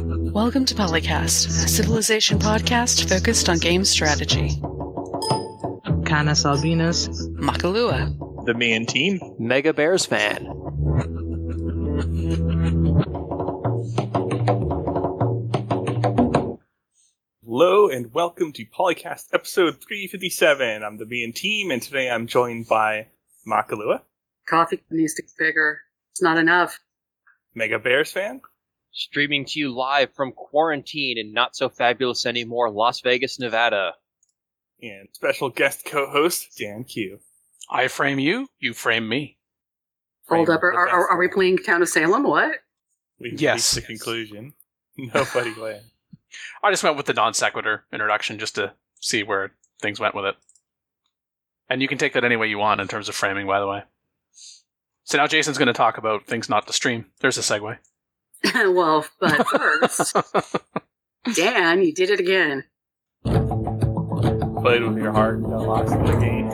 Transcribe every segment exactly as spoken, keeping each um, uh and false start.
Welcome to Polycast, a Civilization podcast focused on game strategy. Canis Albinus, Makalua, the main team, Mega Bears fan. Hello and welcome to Polycast episode three fifty-seven. I'm the main team, and today I'm joined by Makalua. Coffee needs to get bigger. It's not enough. Mega Bears fan. Streaming to you live from quarantine and not so fabulous anymore, Las Vegas, Nevada. And special guest co-host, Dan Q. I frame you, you frame me. Hold up, are, are, are we playing Town of Salem? What? We've yes. reached the conclusion. Nobody win. I just went with the non sequitur introduction just to see where things went with it. And you can take that any way you want in terms of framing, by the way. So now Jason's going to talk about things not to stream. There's a segue. Well, but first, Dan, you did it again. Played with your heart and got lost in the game.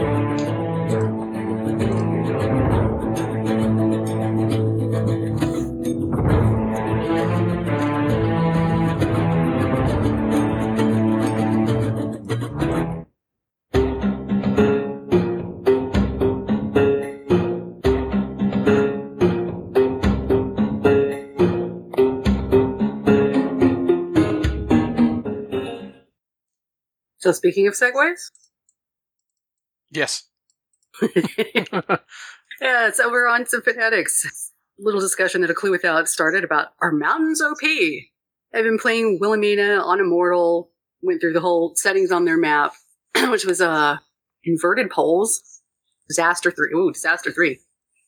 So speaking of segues? Yes. Yeah, so we're on some phonetics. Little discussion that A Clue Without started about, are mountains O P? I've been playing Wilhelmina on Immortal, went through the whole settings on their map, which was uh, inverted poles. Disaster three. Ooh, Disaster three.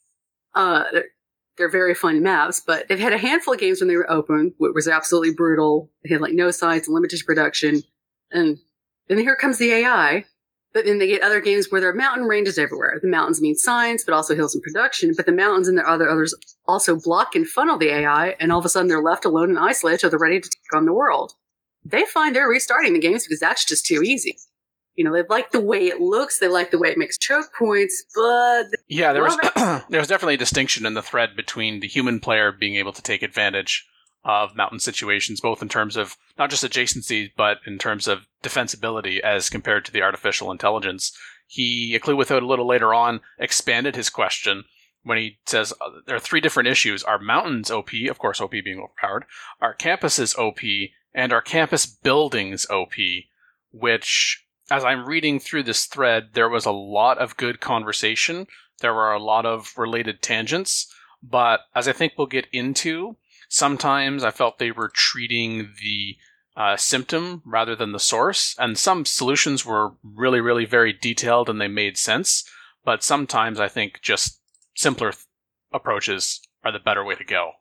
Uh, they're, they're very fun maps, but they've had a handful of games when they were open, which was absolutely brutal. They had like no sites, limited production, and then here comes the A I, but then they get other games where there are mountain ranges everywhere. The mountains mean science, but also hills and production, but the mountains and their other others also block and funnel the A I, and all of a sudden they're left alone and isolated till they're ready to take on the world. They find they're restarting the games because that's just too easy. You know, they like the way it looks, they like the way it makes choke points, but... Yeah, there was, there was definitely a distinction in the thread between the human player being able to take advantage of mountain situations, both in terms of not just adjacency, but in terms of defensibility as compared to the artificial intelligence. He, A Clue Without a little later on, expanded his question when he says uh, there are three different issues. Are mountains O P? Of course, O P being overpowered. Are campuses O P? And are campus buildings O P? Which, as I'm reading through this thread, there was a lot of good conversation. There were a lot of related tangents. But as I think we'll get into, sometimes I felt they were treating the uh, symptom rather than the source, and some solutions were really, really very detailed and they made sense, but sometimes I think just simpler th- approaches are the better way to go.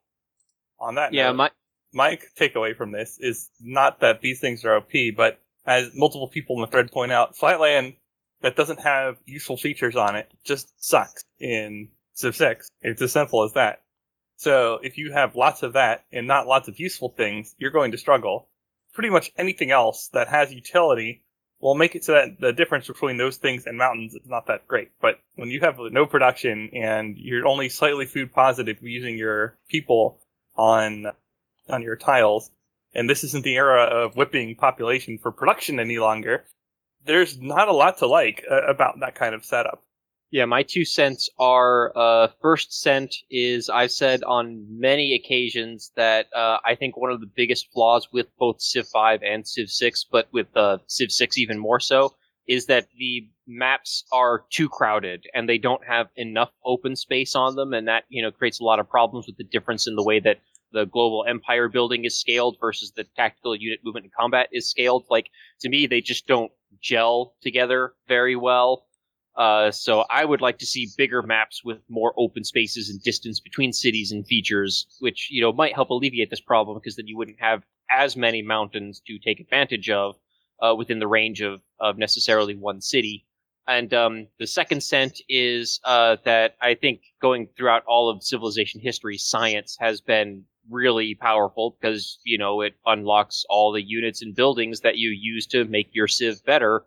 On that yeah, note, my my takeaway from this is not that these things are O P, but as multiple people in the thread point out, Flatland that doesn't have useful features on it just sucks in Civ six. It's as simple as that. So if you have lots of that and not lots of useful things, you're going to struggle. Pretty much anything else that has utility will make it so that the difference between those things and mountains is not that great. But when you have no production and you're only slightly food positive using your people on on your tiles, and this isn't the era of whipping population for production any longer, there's not a lot to like uh, about that kind of setup. Yeah, my two cents are, uh, first cent is I've said on many occasions that uh, I think one of the biggest flaws with both Civ five and Civ six, but with uh, Civ six even more so, is that the maps are too crowded and they don't have enough open space on them, and that, you know, creates a lot of problems with the difference in the way that the global empire building is scaled versus the tactical unit movement and combat is scaled. Like, to me, they just don't gel together very well. Uh, so I would like to see bigger maps with more open spaces and distance between cities and features, which, you know, might help alleviate this problem, because then you wouldn't have as many mountains to take advantage of uh, within the range of, of necessarily one city. And um, the second cent is uh, that I think going throughout all of civilization history, science has been really powerful because, you know, it unlocks all the units and buildings that you use to make your Civ better.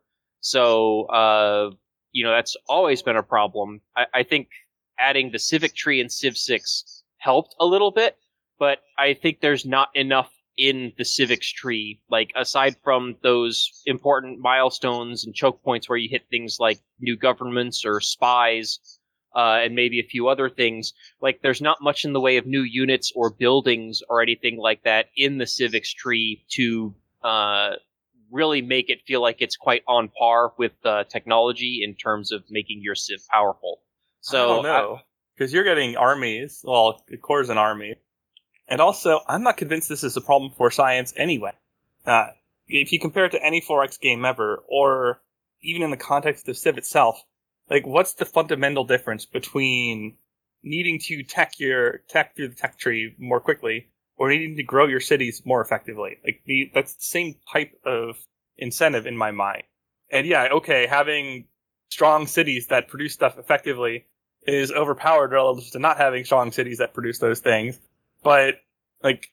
So, uh, you know, that's always been a problem. I, I think adding the civic tree in Civ six helped a little bit, but I think there's not enough in the civics tree. Like, aside from those important milestones and choke points where you hit things like new governments or spies, uh, and maybe a few other things, like, there's not much in the way of new units or buildings or anything like that in the civics tree to uh, really make it feel like it's quite on par with uh, technology in terms of making your civ powerful. So, I don't know, because you're getting armies, well, the core's an army. And also, I'm not convinced this is a problem for science anyway. Uh, if you compare it to any four X game ever, or even in the context of Civ itself, like, what's the fundamental difference between needing to tech your tech through the tech tree more quickly, or needing to grow your cities more effectively? Like, the, that's the same type of incentive in my mind. And yeah, okay, having strong cities that produce stuff effectively is overpowered relative to not having strong cities that produce those things. But, like,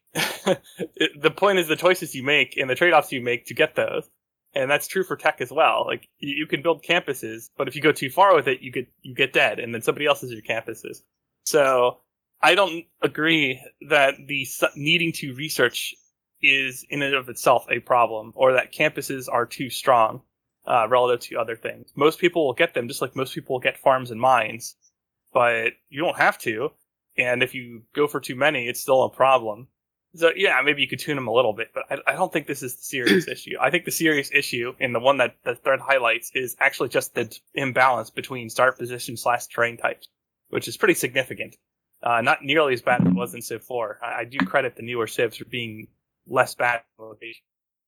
it, the point is the choices you make and the trade-offs you make to get those. And that's true for tech as well. Like, you, you can build campuses, but if you go too far with it, you get you get dead, and then somebody else is your campuses. So, I don't agree that the needing to research is in and of itself a problem, or that campuses are too strong uh, relative to other things. Most people will get them, just like most people will get farms and mines, but you don't have to. And if you go for too many, it's still a problem. So, yeah, maybe you could tune them a little bit, but I, I don't think this is the serious issue. I think the serious issue, and the one that the thread highlights, is actually just the imbalance between start position slash terrain types, which is pretty significant. Uh, not nearly as bad as it was in Civ four. I, I do credit the newer Civs for being less bad in location.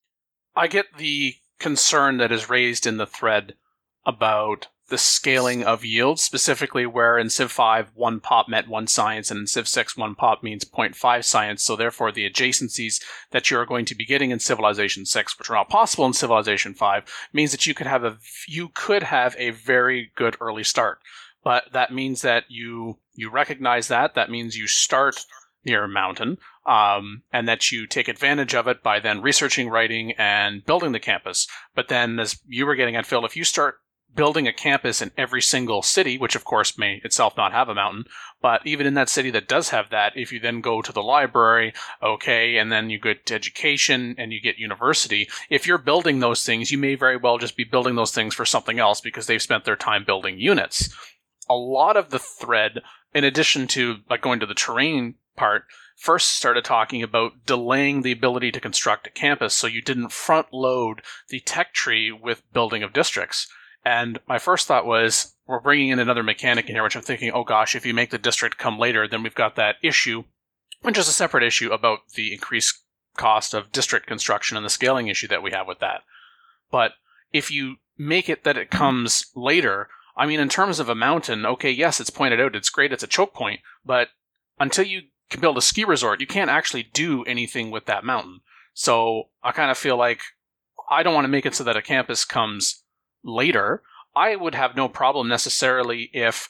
I get the concern that is raised in the thread about the scaling of yields, specifically where in Civ five, one pop meant one science, and in Civ six, one pop means zero point five science, so therefore the adjacencies that you're going to be getting in Civilization six, which are not possible in Civilization five, means that you could have a, you could have a very good early start. But that means that you, you recognize that, that means you start near a mountain, um, and that you take advantage of it by then researching, writing, and building the campus. But then, as you were getting at, Phil, if you start building a campus in every single city, which of course may itself not have a mountain, but even in that city that does have that, if you then go to the library, okay, and then you get to education and you get university, if you're building those things, you may very well just be building those things for something else because they've spent their time building units. A lot of the thread, in addition to like going to the terrain part, first started talking about delaying the ability to construct a campus so you didn't front load the tech tree with building of districts. And my first thought was, we're bringing in another mechanic in here, which I'm thinking, oh gosh, if you make the district come later, then we've got that issue, which is a separate issue about the increased cost of district construction and the scaling issue that we have with that. But if you make it that it comes later, I mean, in terms of a mountain, okay, yes, it's pointed out, it's great, it's a choke point, but until you can build a ski resort, you can't actually do anything with that mountain. So I kind of feel like I don't want to make it so that a campus comes later. I would have no problem necessarily if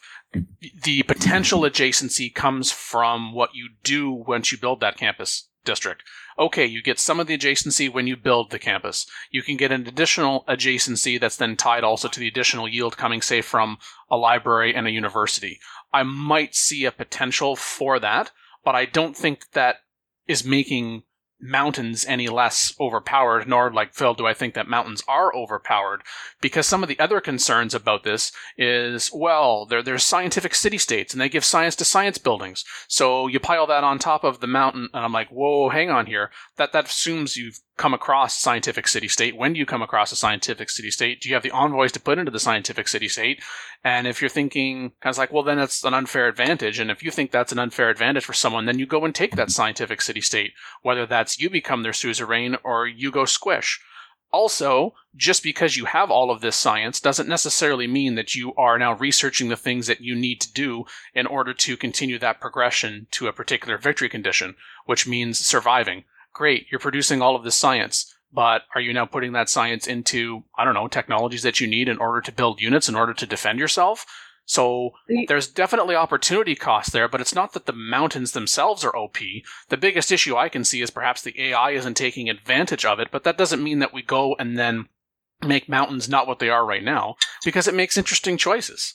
the potential adjacency comes from what you do once you build that campus district. Okay, you get some of the adjacency when you build the campus. You can get an additional adjacency that's then tied also to the additional yield coming, say, from a library and a university. I might see a potential for that, but I don't think that is making mountains any less overpowered, nor, like Phil, do I think that mountains are overpowered, because some of the other concerns about this is, well, there, there's scientific city-states, and they give science to science buildings. So you pile that on top of the mountain, and I'm like, whoa, hang on here. That, that assumes you've come across scientific city-state. When do you come across a scientific city-state? Do you have the envoys to put into the scientific city-state? And if you're thinking, kind of like, well, then that's an unfair advantage, and if you think that's an unfair advantage for someone, then you go and take that scientific city-state, whether that's you become their suzerain or you go squish. Also, just because you have all of this science doesn't necessarily mean that you are now researching the things that you need to do in order to continue that progression to a particular victory condition, which means surviving. Great, you're producing all of this science, but are you now putting that science into, I don't know, technologies that you need in order to build units, in order to defend yourself? So there's definitely opportunity cost there, but it's not that the mountains themselves are O P. The biggest issue I can see is perhaps the A I isn't taking advantage of it, but that doesn't mean that we go and then make mountains not what they are right now, because it makes interesting choices.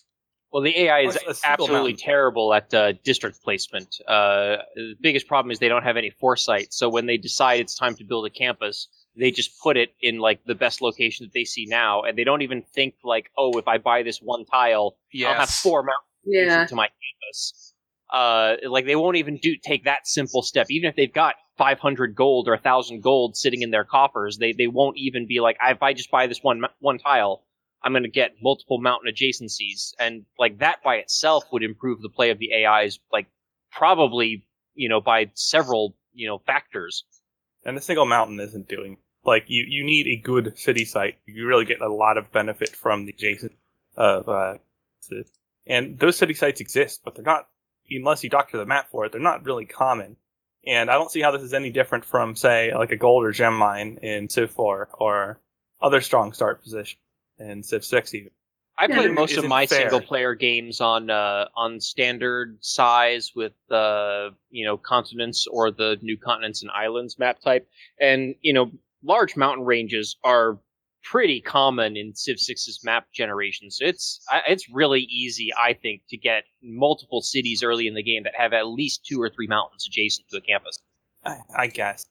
Well, the A I is A single absolutely mountain. terrible at uh, district placement. Uh, the biggest problem is they don't have any foresight. So when they decide it's time to build a campus, they just put it in like the best location that they see now, and they don't even think like, oh, if I buy this one tile, I'll have Yes. four mountains Yeah. adjacent to my campus. Uh, like they won't even do take that simple step, even if they've got five hundred gold or one thousand gold sitting in their coffers. They they won't even be like, if I just buy this one one tile, I'm going to get multiple mountain adjacencies, and like that by itself would improve the play of the A Is, like probably you know by several you know factors. And a single mountain isn't doing like you. You need a good city site. You really get a lot of benefit from the adjacent of uh, to- and those city sites exist, but they're not unless you doctor the map for it. They're not really common. And I don't see how this is any different from, say, like a gold or gem mine in Civ four or other strong start position in Civ six even. I Yeah, played it most of isn't my fair. single player games on uh, on standard size with uh, you know continents or the new continents and islands map type, and you know large mountain ranges are pretty common in Civ six's map generation. So it's I- it's really easy, I think, to get multiple cities early in the game that have at least two or three mountains adjacent to a campus. I, I guess.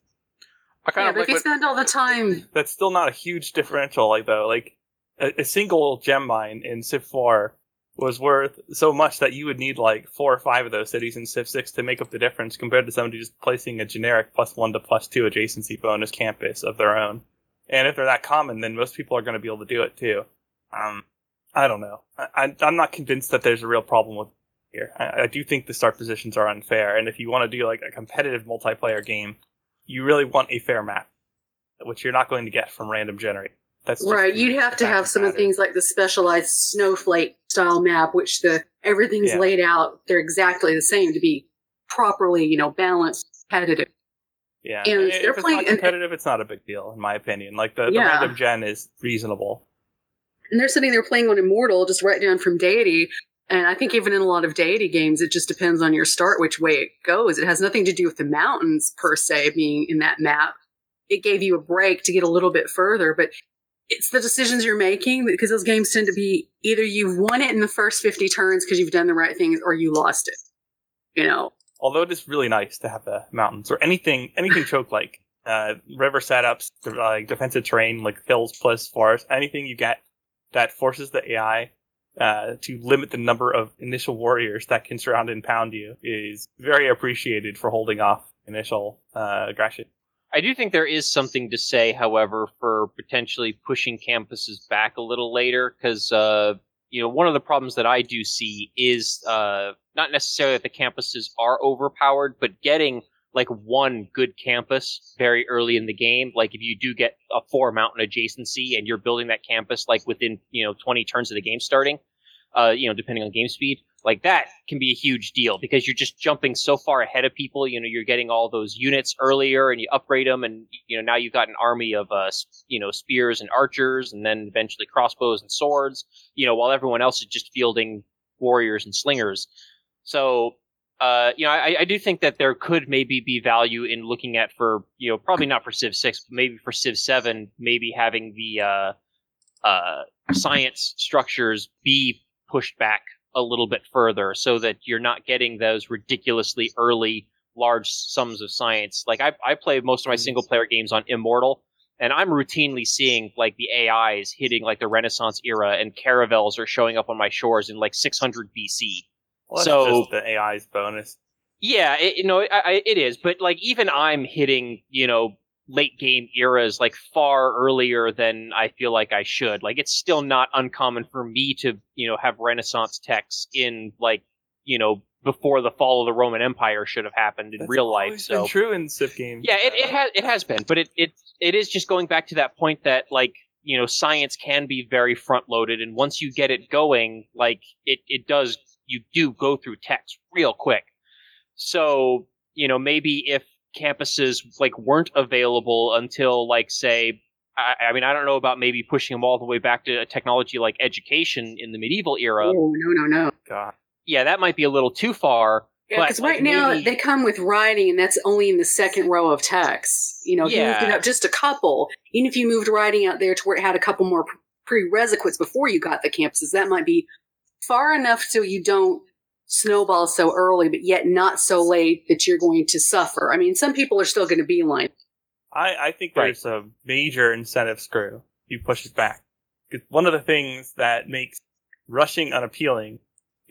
I kind Yeah, of but like if you what, spend all the time, That's still not a huge differential, like though. Like a, a single gem mine in Civ four was worth so much that you would need like four or five of those cities in Civ six to make up the difference compared to somebody just placing a generic plus one to plus two adjacency bonus campus of their own. And if they're that common, then most people are going to be able to do it too. Um, I don't know. I, I, I'm not convinced that there's a real problem with here. I, I do think the start positions are unfair, and if you want to do like a competitive multiplayer game, you really want a fair map, which you're not going to get from random generate. That's just right, the you'd have to fact have of some the of the matter. things like the specialized snowflake style map, which the everything's Yeah. laid out. They're exactly the same to be properly, you know, balanced, competitive. Yeah, And if they're it's playing- not competitive, it's not a big deal, in my opinion. Like, the, the Yeah. random gen is reasonable. And they're sitting there playing on Immortal, just right down from Deity. And I think even in a lot of Deity games, it just depends on your start, which way it goes. It has nothing to do with the mountains, per se, being in that map. It gave you a break to get a little bit further, but it's the decisions you're making, because those games tend to be either you've won it in the first fifty turns because you've done the right things, or you lost it. You know? Although it is really nice to have the mountains, or anything anything choke-like. Uh, river setups, like defensive terrain, like hills plus forest, anything you get that forces the A I uh, to limit the number of initial warriors that can surround and pound you is very appreciated for holding off initial uh, aggression. I do think there is something to say, however, for potentially pushing campuses back a little later, because uh, you know one of the problems that I do see is uh, not necessarily that the campuses are overpowered, but getting like one good campus very early in the game. Like if you do get a four mountain adjacency and you're building that campus like within you know twenty turns of the game starting, uh, you know depending on game speed. Like that can be a huge deal because you're just jumping so far ahead of people. You know, you're getting all those units earlier and you upgrade them. And, you know, now you've got an army of, uh, you know, spears and archers and then eventually crossbows and swords, you know, while everyone else is just fielding warriors and slingers. So, uh, you know, I, I do think that there could maybe be value in looking at for, you know, probably not for Civ six, but maybe for Civ seven, maybe having the, uh, uh, science structures be pushed back a little bit further so that you're not getting those ridiculously early large sums of science. Like I, I play most of my single player games on Immortal, and I'm routinely seeing like the A Is hitting like the Renaissance era, and caravels are showing up on my shores in like six hundred B C. Well, that's So- just the A I's bonus. Yeah, it, you know, I, I, it is, but like even I'm hitting, you know, late game eras like far earlier than I feel like I should. Like it's still not uncommon for me to, you know, have Renaissance techs in like, you know, before the fall of the Roman Empire should have happened in That's real life. always So been true in Civ games. yeah, it, it has it has been, but it, it it is just going back to that point that like, you know, science can be very front loaded, and once you get it going, like it, it does you do go through text real quick. So, you know, maybe if campuses like weren't available until like say I, I mean I don't know about maybe pushing them all the way back to a technology like education in the medieval era. Oh, no, no, no. God. Yeah, that might be a little too far. Yeah, but, because like, right now maybe- they come with writing, and that's only in the second row of text. You know, if you moved it Yeah. up just a couple, even if you moved writing out there to where it had a couple more prerequisites before you got the campuses, that might be far enough so you don't snowball so early, but yet not so late that you're going to suffer. I mean, some people are still going to beeline. I, I think there's right. a major incentive screw. You push it back. Because one of the things that makes rushing unappealing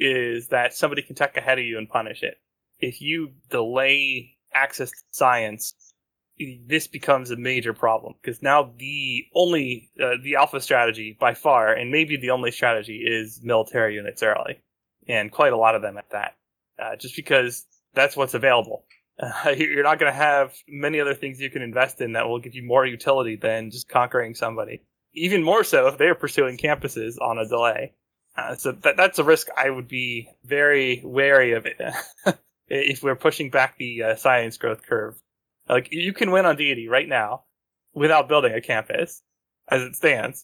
is that somebody can tech ahead of you and punish it. If you delay access to science, this becomes a major problem. Because now the only, uh, the alpha strategy by far, and maybe the only strategy, is military units early. And quite a lot of them at that. Uh, just because that's what's available. Uh, you're not going to have many other things you can invest in that will give you more utility than just conquering somebody. Even more so if they're pursuing campuses on a delay. Uh, so that, that's a risk I would be very wary of it if we're pushing back the uh, science growth curve. Like, you can win on deity right now without building a campus as it stands.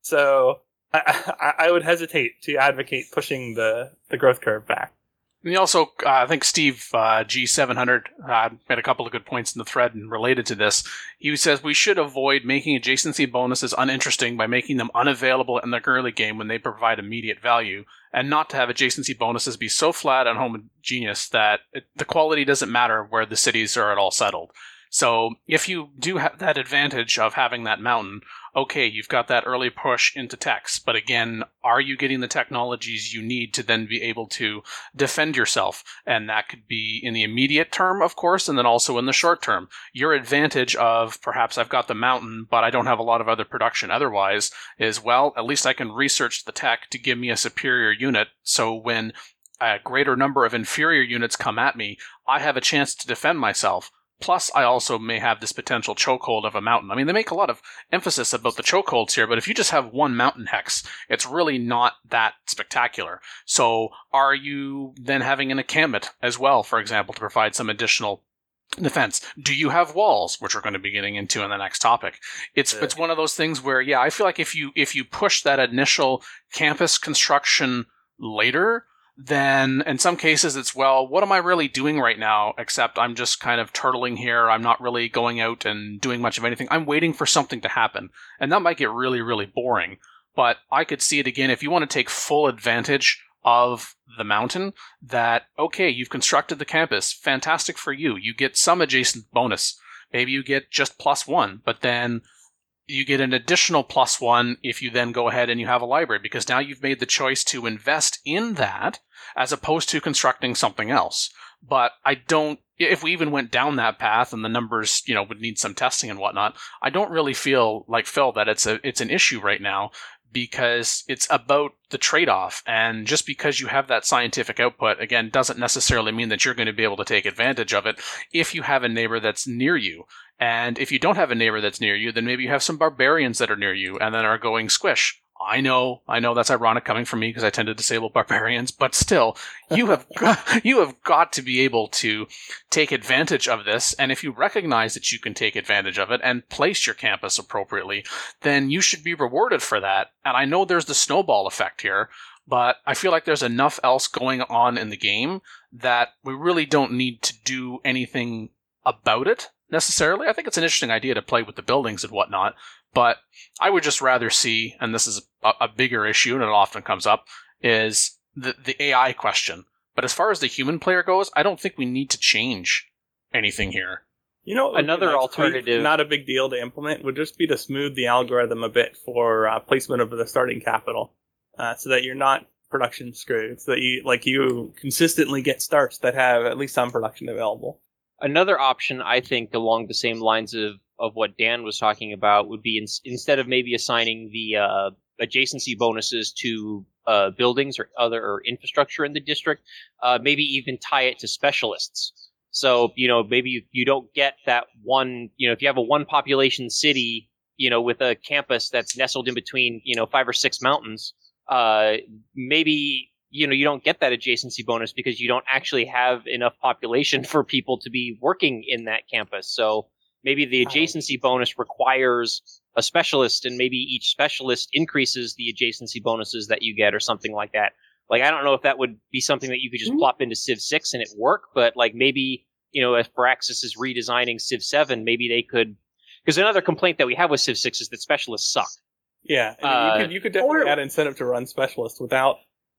So I, I, I would hesitate to advocate pushing the, the growth curve back. And he also, uh, I think Steve uh, G seven hundred uh, made a couple of good points in the thread and related to this. He says we should avoid making adjacency bonuses uninteresting by making them unavailable in the early game when they provide immediate value, and not to have adjacency bonuses be so flat and homogeneous that it, the quality doesn't matter where the cities are at all settled. So if you do have that advantage of having that mountain, okay, you've got that early push into techs, but again, are you getting the technologies you need to then be able to defend yourself? And that could be in the immediate term, of course, and then also in the short term. Your advantage of perhaps I've got the mountain, but I don't have a lot of other production otherwise is, well, at least I can research the tech to give me a superior unit, so when a greater number of inferior units come at me, I have a chance to defend myself. Plus, I also may have this potential chokehold of a mountain. I mean, they make a lot of emphasis about the chokeholds here, but if you just have one mountain hex, it's really not that spectacular. So are you then having an encampment as well, for example, to provide some additional defense? Do you have walls, which we're going to be getting into in the next topic? It's yeah. it's one of those things where, yeah, I feel like if you if you push that initial campus construction later, then in some cases it's, well, what am I really doing right now, except I'm just kind of turtling here. I'm not really going out and doing much of anything. I'm waiting for something to happen. And that might get really, really boring. But I could see it again if you want to take full advantage of the mountain, that, okay, you've constructed the campus. Fantastic for you. You get some adjacent bonus. Maybe you get just plus one, but then you get an additional plus one if you then go ahead and you have a library, because now you've made the choice to invest in that as opposed to constructing something else. But I don't, if we even went down that path and the numbers, you know, would need some testing and whatnot, I don't really feel like, Phil, that it's a it's an issue right now, because it's about the trade-off. And just because you have that scientific output, again, doesn't necessarily mean that you're going to be able to take advantage of it if you have a neighbor that's near you. And if you don't have a neighbor that's near you, then maybe you have some barbarians that are near you and then are going squish. I know, I know that's ironic coming from me because I tend to disable barbarians, but still, you have got, you have got to be able to take advantage of this. And if you recognize that you can take advantage of it and place your campus appropriately, then you should be rewarded for that. And I know there's the snowball effect here, but I feel like there's enough else going on in the game that we really don't need to do anything about it necessarily. I think it's an interesting idea to play with the buildings and whatnot, but I would just rather see, and this is a, a bigger issue and it often comes up, is the, the A I question. But as far as the human player goes, I don't think we need to change anything here. You know, another alternative, not a big deal to implement, would just be to smooth the algorithm a bit for uh, placement of the starting capital, uh, so that you're not production screwed, so that you like you consistently get starts that have at least some production available. Another option, I think, along the same lines of, of what Dan was talking about, would be in, instead of maybe assigning the uh, adjacency bonuses to uh, buildings or other or infrastructure in the district, uh, maybe even tie it to specialists. So, you know, maybe you, you don't get that one, you know, if you have a one population city, you know, with a campus that's nestled in between, you know, five or six mountains, uh, maybe, you know, you don't get that adjacency bonus because you don't actually have enough population for people to be working in that campus. So maybe the adjacency bonus requires a specialist, and maybe each specialist increases the adjacency bonuses that you get or something like that. Like, I don't know if that would be something that you could just mm-hmm. plop into Civ six and it work, but like maybe, you know, if Firaxis is redesigning Civ seven, maybe they could, because another complaint that we have with Civ six is that specialists suck. Yeah, I mean, uh, you could you could definitely or, add incentive to run specialists without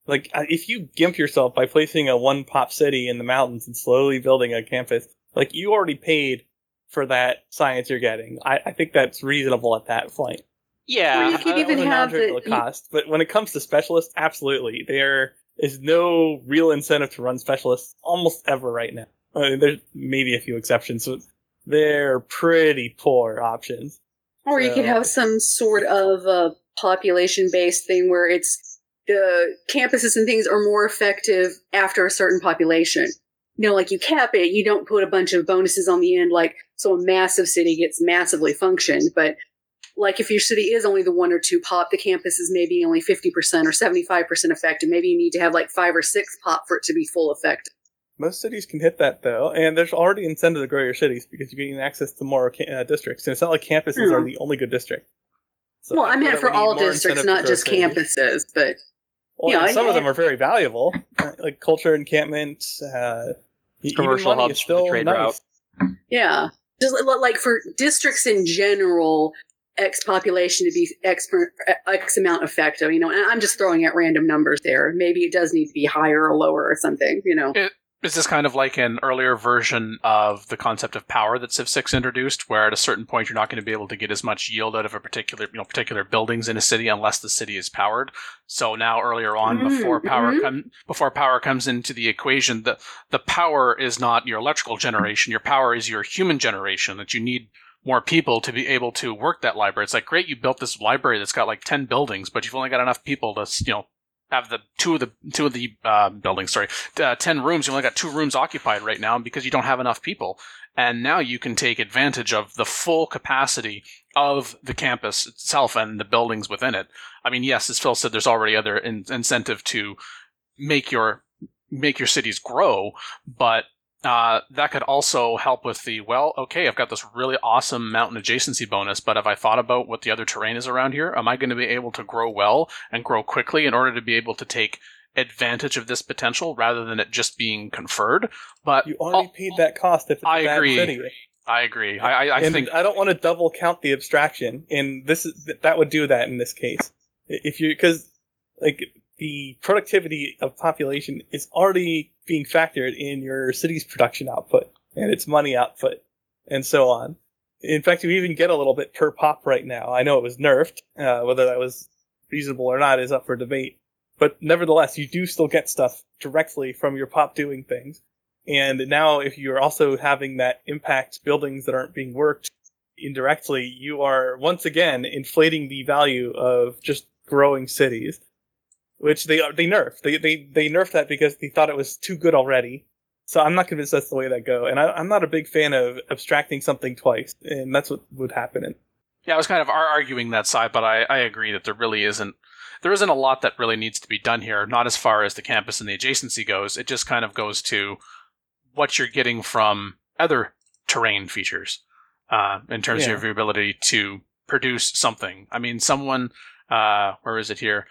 Like, uh, if you gimp yourself by placing a one-pop city in the mountains and slowly building a campus, like, you already paid for that science you're getting. I, I think that's reasonable at that point. Yeah. Or you could Uh, even on a have non-trivial the- cost. But when it comes to specialists, absolutely. There is no real incentive to run specialists almost ever right now. I mean, there's maybe a few exceptions, but they're pretty poor options. Or you could So- have some sort of uh, population-based thing where it's the campuses and things are more effective after a certain population. You know, like you cap it, you don't put a bunch of bonuses on the end, like so a massive city gets massively functioned. But like if your city is only the one or two pop, the campus is maybe only fifty percent or seventy-five percent effective. Maybe you need to have like five or six pop for it to be full effective. Most cities can hit that, though, and there's already incentive to grow your cities because you're getting access to more ca- uh, districts. And it's not like campuses Hmm. are the only good district. So Well, I feel meant that for we need all more districts, incentive to not grow just cities. campuses, but Well, you know, and some I- of them are very valuable, uh, like culture encampment. Uh, e- Commercial even money hubs is for the still trade nice. route. yeah. Just li- like for districts in general, X population to be X, per, X amount effective, you know, and I'm just throwing out random numbers there. Maybe it does need to be higher or lower or something, you know. It, is this kind of like an earlier version of the concept of power that Civ six introduced, where at a certain point you're not going to be able to get as much yield out of a particular, you know, particular buildings in a city unless the city is powered? So now earlier on, Mm, before power mhm. come, before power comes into the equation, the the power is not your electrical generation. Your power is your human generation. That you need more people to be able to work that library. It's like, great, you built this library that's got like ten buildings, but you've only got enough people to, you know, have the two of the two of the uh, buildings. Sorry, uh, ten rooms. You only got two rooms occupied right now because you don't have enough people. And now you can take advantage of the full capacity of the campus itself and the buildings within it. I mean, yes, as Phil said, there's already other in- incentive to make your make your cities grow, but Uh, that could also help with the, well, okay, I've got this really awesome mountain adjacency bonus, but have I thought about what the other terrain is around here? Am I going to be able to grow well and grow quickly in order to be able to take advantage of this potential rather than it just being conferred? But You already oh, paid that cost if it's a I bad agree. city. I agree. I, I, I and think I don't want to double count the abstraction, and this is that would do that in this case. If you because like the productivity of population is already being factored in your city's production output and its money output, and so on. In fact, you even get a little bit per pop right now. I know it was nerfed. Uh, whether that was reasonable or not is up for debate. But nevertheless, you do still get stuff directly from your pop doing things. And now, if you're also having that impact buildings that aren't being worked indirectly, you are once again inflating the value of just growing cities, which they they nerfed. They they they nerfed that because they thought it was too good already. So I'm not convinced that's the way that go. And I, I'm not a big fan of abstracting something twice, and that's what would happen. In. Yeah, I was kind of ar- arguing that side, but I, I agree that there really isn't there isn't a lot that really needs to be done here. Not as far as the campus and the adjacency goes. It just kind of goes to what you're getting from other terrain features uh, in terms Yeah. of your ability to produce something. I mean, someone uh, where is it here?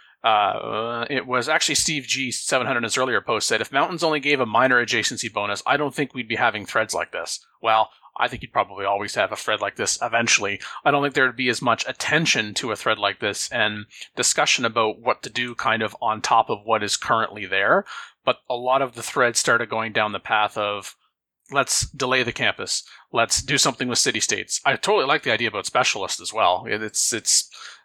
Uh, it was actually Steve G seven hundred in his earlier post said, if mountains only gave a minor adjacency bonus, I don't think we'd be having threads like this. Well, I think you'd probably always have a thread like this eventually. I don't think there'd be as much attention to a thread like this and discussion about what to do kind of on top of what is currently there. But a lot of the threads started going down the path of, let's delay the campus. Let's do something with city-states. I totally like the idea about specialists as well. It's, it's,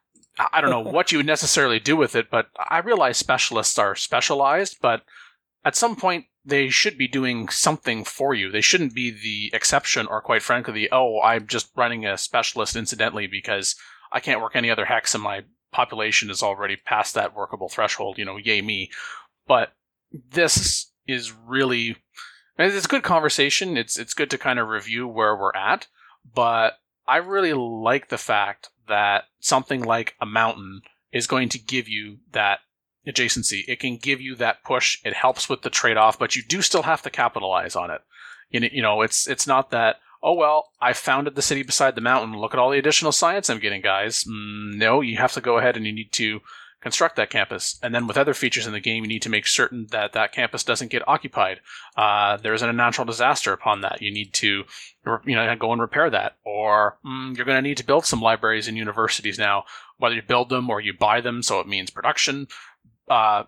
I don't know what you would necessarily do with it, but I realize specialists are specialized, but at some point they should be doing something for you. They shouldn't be the exception or, quite frankly, the, oh, I'm just running a specialist incidentally because I can't work any other hex and my population is already past that workable threshold, you know, yay me. But this is really, it's a good conversation. It's, it's good to kind of review where we're at, but I really like the fact that something like a mountain is going to give you that adjacency. It can give you that push. It helps with the trade-off, but you do still have to capitalize on it. You know, it's it's not that, oh, well, I founded the city beside the mountain. Look at all the additional science I'm getting, guys. Mm, no, you have to go ahead and you need to construct that campus. And then with other features in the game, you need to make certain that that campus doesn't get occupied. Uh, there isn't a natural disaster upon that. You need to, you know, go and repair that. Or mm, you're going to need to build some libraries and universities now, whether you build them or you buy them. So it means production. Uh,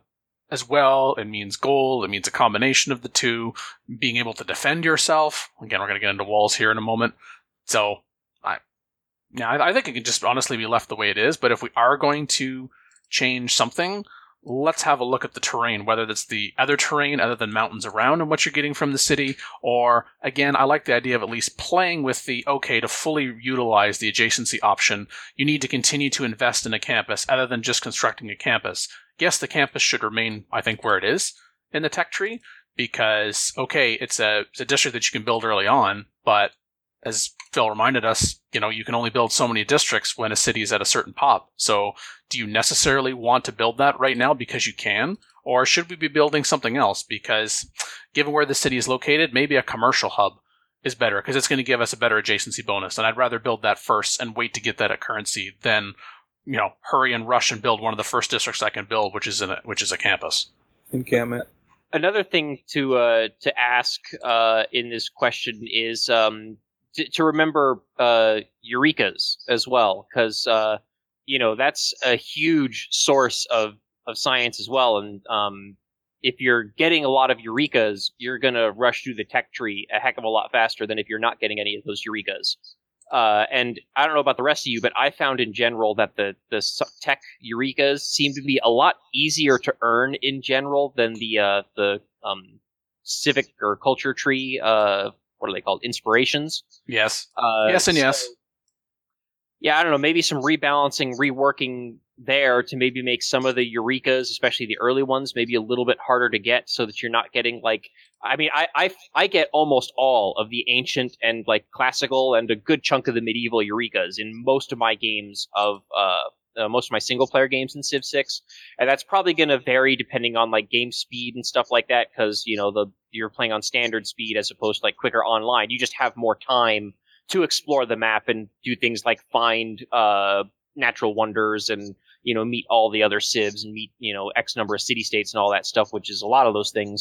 as well. It means gold. It means a combination of the two. Being able to defend yourself. Again, we're going to get into walls here in a moment. So, I, yeah, I, I think it can just honestly be left the way it is. But if we are going to change something, let's have a look at the terrain, whether that's the other terrain other than mountains around and what you're getting from the city, or, again, I like the idea of at least playing with the, okay, to fully utilize the adjacency option, you need to continue to invest in a campus other than just constructing a campus. Yes, the campus should remain, I think, where it is in the tech tree, because, okay, it's a, it's a district that you can build early on, but as Phil reminded us, you know, you can only build so many districts when a city is at a certain pop. So do you necessarily want to build that right now because you can? Or should we be building something else? Because given where the city is located, maybe a commercial hub is better because it's going to give us a better adjacency bonus. And I'd rather build that first and wait to get that at currency than, you know, hurry and rush and build one of the first districts I can build, which is in a, which is a campus. Encampment. Another thing to uh, to ask uh, in this question is um, to, to remember uh, Eurekas as well, because uh, you know that's a huge source of, of science as well. And um, if you're getting a lot of Eurekas, you're going to rush through the tech tree a heck of a lot faster than if you're not getting any of those Eurekas. Uh, and I don't know about the rest of you, but I found in general that the, the tech Eurekas seem to be a lot easier to earn in general than the uh, the um, civic or culture tree. Uh, what are they called? Inspirations. Yes. Uh, yes and so, yes. Yeah, I don't know. Maybe some rebalancing, reworking there to maybe make some of the Eurekas, especially the early ones, maybe a little bit harder to get, so that you're not getting like. I mean, I, I I get almost all of the ancient and like classical and a good chunk of the medieval Eurekas in most of my games of uh, uh most of my single player games in Civ six, and that's probably going to vary depending on like game speed and stuff like that, because you know the you're playing on standard speed as opposed to like quicker online. You just have more time to explore the map and do things like find uh natural wonders and you know meet all the other civs and meet you know X number of city states and all that stuff, which is a lot of those things.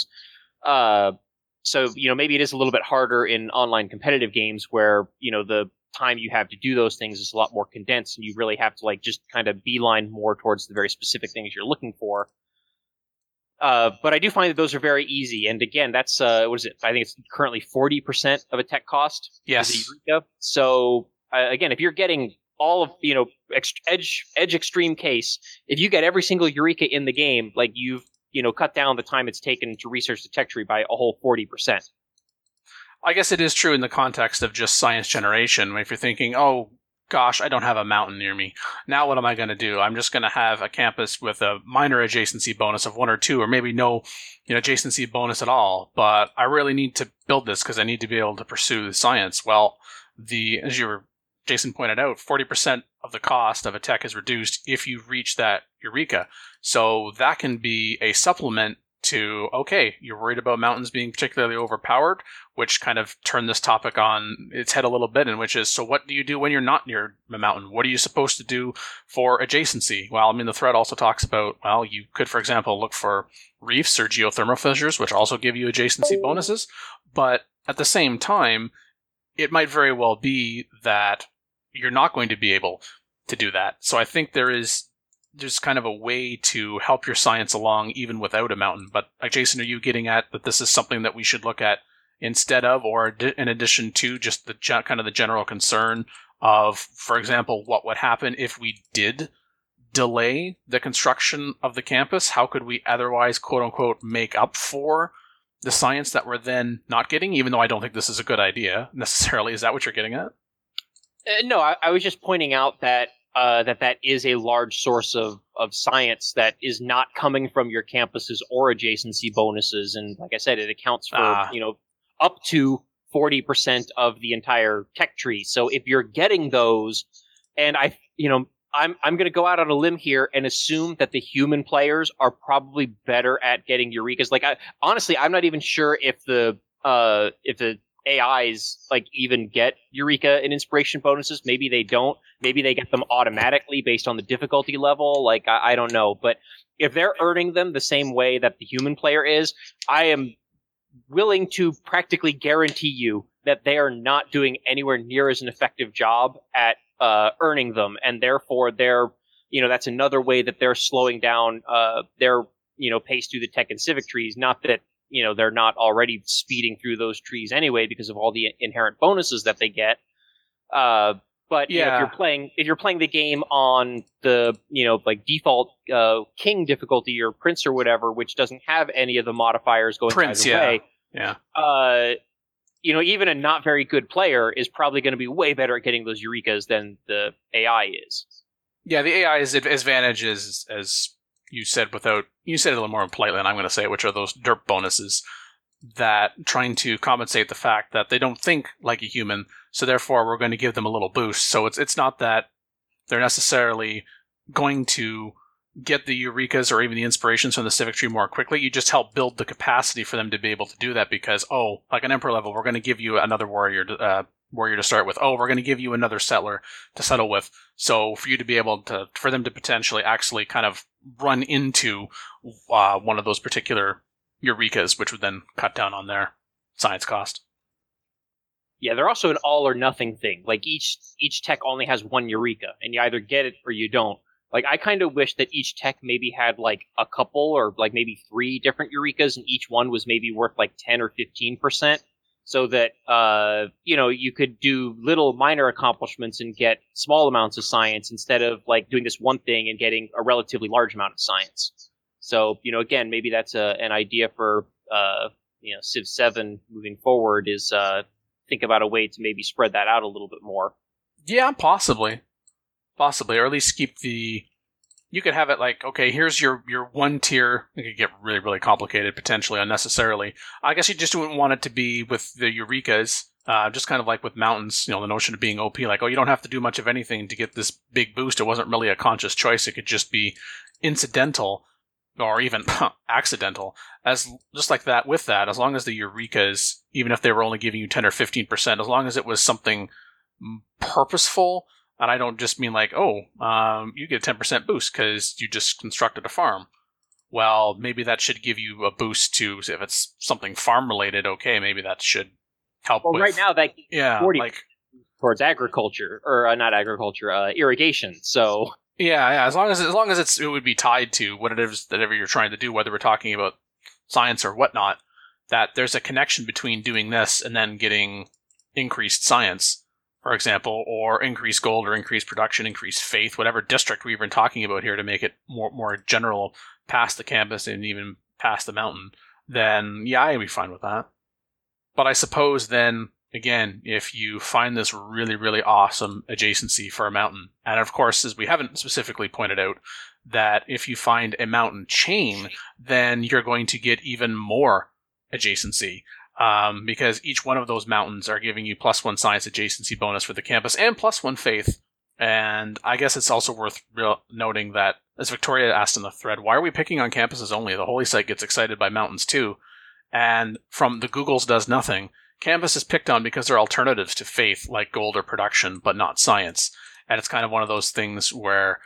Uh, so, you know, maybe it is a little bit harder in online competitive games where, you know, the time you have to do those things is a lot more condensed and you really have to, like, just kind of beeline more towards the very specific things you're looking for. Uh, but I do find that those are very easy. And again, that's, uh, what is it? I think it's currently forty percent of a tech cost. Yes. Is a Eureka. So, uh, again, if you're getting all of, you know, ex- edge, edge extreme case, if you get every single Eureka in the game, like, you've, you know, cut down the time it's taken to research the tech tree by a whole forty percent. I guess it is true in the context of just science generation. If you're thinking, oh, gosh, I don't have a mountain near me. Now what am I going to do? I'm just going to have a campus with a minor adjacency bonus of one or two, or maybe no you know, adjacency bonus at all. But I really need to build this because I need to be able to pursue the science. Well, the as you were, Jason pointed out, forty percent of the cost of a tech is reduced if you reach that Eureka. So that can be a supplement to, okay, you're worried about mountains being particularly overpowered, which kind of turned this topic on its head a little bit, and which is, so what do you do when you're not near a mountain? What are you supposed to do for adjacency? Well, I mean, the thread also talks about, well, you could, for example, look for reefs or geothermal fissures, which also give you adjacency bonuses, but at the same time, it might very well be that you're not going to be able to do that. So I think there is there's kind of a way to help your science along even without a mountain. But like, Jason, are you getting at that this is something that we should look at instead of, or in addition to just the kind of the general concern of, for example, what would happen if we did delay the construction of the campus? How could we otherwise, quote unquote, make up for the science that we're then not getting, even though I don't think this is a good idea necessarily? Is that what you're getting at? Uh, no, I, I was just pointing out that uh, that that is a large source of, of science that is not coming from your campuses or adjacency bonuses. And like I said, it accounts for, ah. you know, up to forty percent of the entire tech tree. So if you're getting those, and I, you know, I'm I'm going to go out on a limb here and assume that the human players are probably better at getting Eurekas. Like, I, honestly, I'm not even sure if the uh, if the A Is like even get Eureka and inspiration bonuses. Maybe they don't. Maybe they get them automatically based on the difficulty level. Like, I, I don't know. But if they're earning them the same way that the human player is, I am willing to practically guarantee you that they are not doing anywhere near as an effective job at uh, earning them, and therefore they're, you know, that's another way that they're slowing down uh, their you know, pace through the tech and civic trees. Not that, you know, they're not already speeding through those trees anyway because of all the inherent bonuses that they get. Uh, but Yeah. you know, if you're playing, if you're playing the game on the, you know, like default uh, king difficulty or prince or whatever, which doesn't have any of the modifiers going Prince, either yeah. way, Yeah. uh, you know, even a not very good player is probably going to be way better at getting those Eurekas than the A I is. Yeah, the A I's advantage is, as you said, without you said it a little more politely, and I'm going to say it, which are those derp bonuses that trying to compensate the fact that they don't think like a human, so therefore we're going to give them a little boost. So it's it's not that they're necessarily going to get the Eurekas or even the inspirations from the civic tree more quickly. You just help build the capacity for them to be able to do that because, oh, like an emperor level, we're going to give you another warrior to, uh, warrior to start with. Oh, we're going to give you another settler to settle with. So for you to be able to, for them to potentially actually kind of run into uh, one of those particular Eurekas, which would then cut down on their science cost. Yeah, they're also an all or nothing thing. Like each each tech only has one Eureka, and you either get it or you don't. Like, I kind of wish that each tech maybe had, like, a couple or, like, maybe three different Eurekas, and each one was maybe worth, like, ten or fifteen percent, so that, uh, you know, you could do little minor accomplishments and get small amounts of science instead of, like, doing this one thing and getting a relatively large amount of science. So, you know, again, maybe that's a, an idea for, uh, you know, Civ seven moving forward is, uh, think about a way to maybe spread that out a little bit more. Yeah, possibly. Possibly, or at least keep the... You could have it like, okay, here's your, your one tier. It could get really, really complicated, potentially, unnecessarily. I guess you just wouldn't want it to be with the Eurekas, uh, just kind of like with mountains, you know, the notion of being O P, like, oh, you don't have to do much of anything to get this big boost. It wasn't really a conscious choice. It could just be incidental, or even accidental, as just like that with that, as long as the Eurekas, even if they were only giving you ten or fifteen percent, as long as it was something purposeful. And I don't just mean like, oh, um, you get a ten percent boost because you just constructed a farm. Well, maybe that should give you a boost to, if it's something farm-related, okay, maybe that should help Well, with... right now, that yeah, forty like, towards agriculture, or uh, not agriculture, uh, irrigation, so... Yeah, yeah, as long as as long as it's it would be tied to what it is that ever you're trying to do, whether we're talking about science or whatnot, that there's a connection between doing this and then getting increased science, for example, or increased gold or increased production, increased faith, whatever district we've been talking about here to make it more more general past the campus and even past the mountain, then yeah, I'd be fine with that. But I suppose then, again, if you find this really, really awesome adjacency for a mountain, and of course, as we haven't specifically pointed out, that if you find a mountain chain, then you're going to get even more adjacency. Um, because each one of those mountains are giving you plus one science adjacency bonus for the campus and plus one faith. And I guess it's also worth real noting that, as Victoria asked in the thread, why are we picking on campuses only? The Holy Site gets excited by mountains too. And from the Googles does nothing, campus is picked on because they're alternatives to faith, like gold or production, but not science. And it's kind of one of those things where,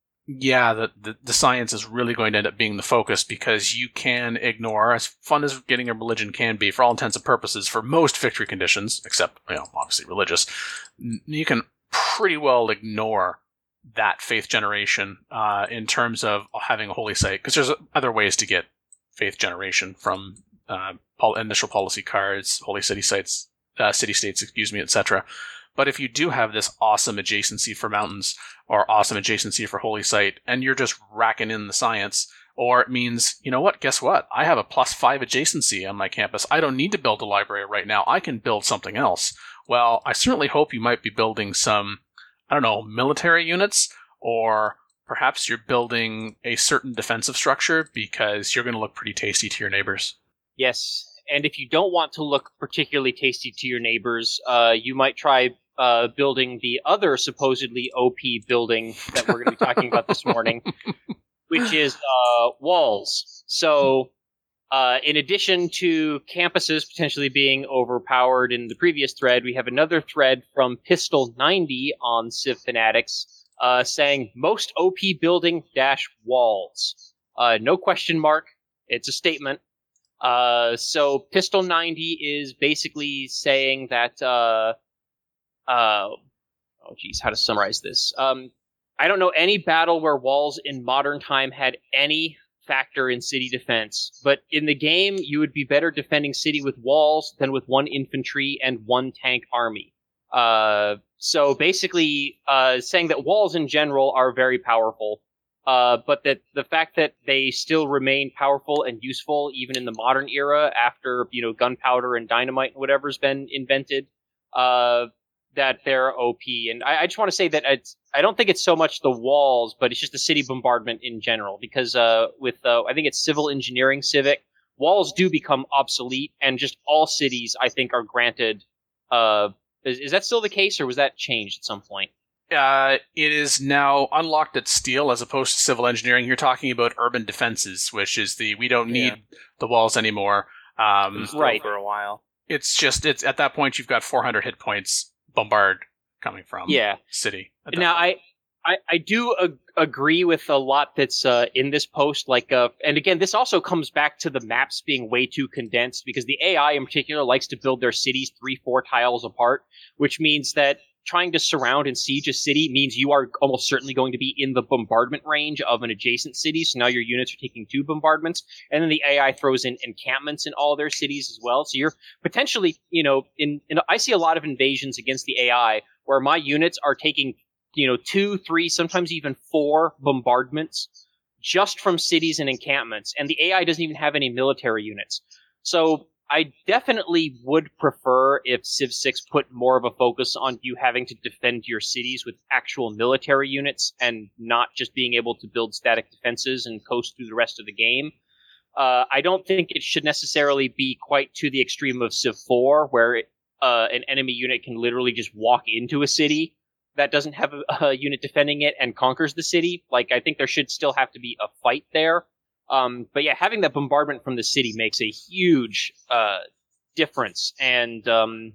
yeah, the, the, the science is really going to end up being the focus because you can ignore, as fun as getting a religion can be, for all intents and purposes, for most victory conditions, except, you know, obviously religious, you can pretty well ignore that faith generation uh, in terms of having a holy site, because there's other ways to get faith generation from uh, initial policy cards, holy city sites, uh, city states, excuse me, et cetera. But if you do have this awesome adjacency for mountains or awesome adjacency for holy site, and you're just racking in the science, or it means, you know what, guess what? I have a plus five adjacency on my campus. I don't need to build a library right now. I can build something else. Well, I certainly hope you might be building some, I don't know, military units, or perhaps you're building a certain defensive structure because you're going to look pretty tasty to your neighbors. Yes, and if you don't want to look particularly tasty to your neighbors, uh, you might try uh, building the other supposedly O P building that we're going to be talking about this morning, which is uh, walls. So, uh, in addition to campuses potentially being overpowered in the previous thread, we have another thread from Pistol ninety on Civ Fanatics uh, saying most O P building dash walls. Uh, no question mark. It's a statement. Uh, so Pistol ninety is basically saying that, uh, uh, oh geez, how to summarize this? Um, I don't know any battle where walls in modern time had any factor in city defense, but in the game, you would be better defending city with walls than with one infantry and one tank army. Uh, so basically, uh, saying that walls in general are very powerful, uh, but that the fact that they still remain powerful and useful even in the modern era after, you know, gunpowder and dynamite and whatever's been invented, uh, that they're O P. And I, I just want to say that it's, I don't think it's so much the walls, but it's just the city bombardment in general. Because uh, with, uh, I think it's civil engineering civic, walls do become obsolete, and just all cities, I think, are granted. Uh, is, is that still the case, or was that changed at some point? Uh, it is now unlocked at steel as opposed to civil engineering. You're talking about urban defenses, which is the we don't need yeah. the walls anymore. Um, right for a while. It's just it's at that point you've got four hundred hit points. Bombard coming from yeah. city. Now, I, I I do ag- agree with a lot that's uh, in this post. Like, uh, and again, this also comes back to the maps being way too condensed, because the A I in particular likes to build their cities three, four tiles apart, which means that trying to surround and siege a city means you are almost certainly going to be in the bombardment range of an adjacent city. So now your units are taking two bombardments, and then the A I throws in encampments in all their cities as well. So you're potentially, you know, in, in I see a lot of invasions against the A I where my units are taking, you know, two, three, sometimes even four bombardments just from cities and encampments, and the A I doesn't even have any military units. So I definitely would prefer if Civ six put more of a focus on you having to defend your cities with actual military units and not just being able to build static defenses and coast through the rest of the game. Uh, I don't think it should necessarily be quite to the extreme of Civ four, where it, uh, an enemy unit can literally just walk into a city that doesn't have a, a unit defending it and conquers the city. Like, I think there should still have to be a fight there. Um, but yeah, having that bombardment from the city makes a huge uh, difference. And um,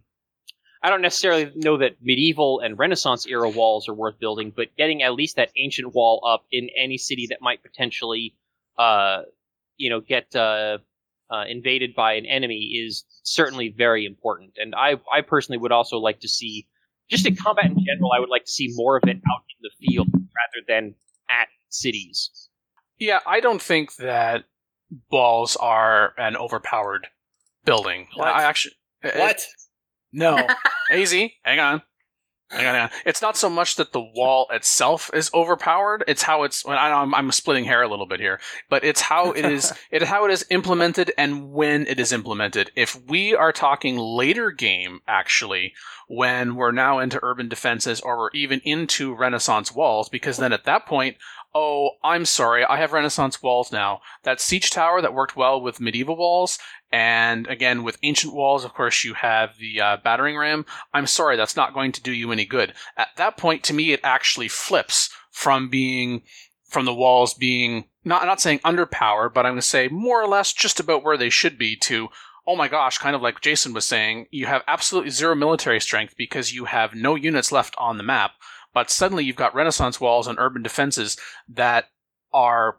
I don't necessarily know that medieval and Renaissance era walls are worth building, but getting at least that ancient wall up in any city that might potentially, uh, you know, get uh, uh, invaded by an enemy is certainly very important. And I, I personally would also like to see, just in combat in general, I would like to see more of it out in the field rather than at cities. Yeah, I don't think that walls are an overpowered building. What? I actually What? It, no. Easy. Hang on. Hang on, hang on. It's not so much that the wall itself is overpowered. It's how it's. Well, I know I'm, I'm splitting hair a little bit here, but it's how it is. It how it is implemented and when it is implemented. If we are talking later game, actually, when we're now into urban defenses or we're even into Renaissance walls, because then at that point. Oh, I'm sorry, I have Renaissance walls now. That siege tower that worked well with medieval walls, and again, with ancient walls, of course, you have the uh, battering ram. I'm sorry, that's not going to do you any good. At that point, to me, it actually flips from being, from the walls being, not, I'm not saying underpowered, but I'm going to say more or less just about where they should be to, oh my gosh, kind of like Jason was saying, you have absolutely zero military strength because you have no units left on the map. But suddenly you've got Renaissance walls and urban defenses that are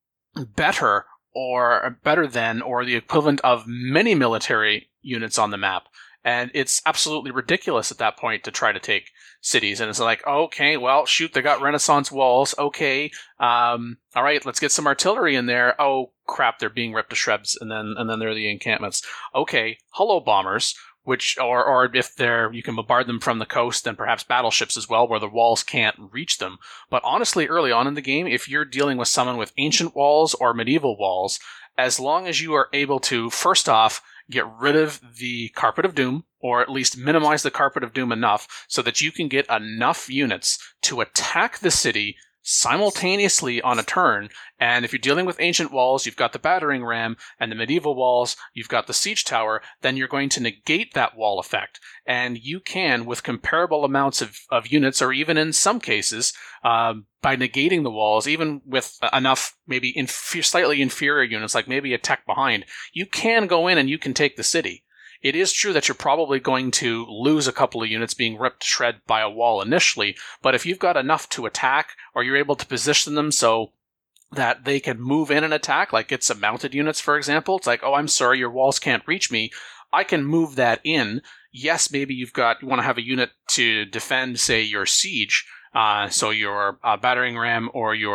better or better than or the equivalent of many military units on the map. And it's absolutely ridiculous at that point to try to take cities. And it's like, okay, well, shoot, they got Renaissance walls. Okay, um, all right, let's get some artillery in there. Oh, crap, they're being ripped to shreds. And then and then there are the encampments. Okay, hello, bombers. Which, or, or if they're, you can bombard them from the coast, and perhaps battleships as well, where the walls can't reach them. But honestly, early on in the game, if you're dealing with someone with ancient walls or medieval walls, as long as you are able to, first off, get rid of the Carpet of Doom, or at least minimize the Carpet of Doom enough so that you can get enough units to attack the city simultaneously on a turn. And if you're dealing with ancient walls, you've got the battering ram, and the medieval walls, you've got the siege tower, then you're going to negate that wall effect. And you can, with comparable amounts of, of units, or even in some cases, um, by negating the walls, even with enough maybe inf- slightly inferior units, like maybe a tech behind, you can go in and you can take the city. It is true that you're probably going to lose a couple of units being ripped to shred by a wall initially, but if you've got enough to attack, or you're able to position them so that they can move in and attack, like get some mounted units, for example, it's like, oh, I'm sorry, your walls can't reach me. I can move that in. Yes, maybe you've got, you want to have a unit to defend, say, your siege, uh, so your uh, battering ram or your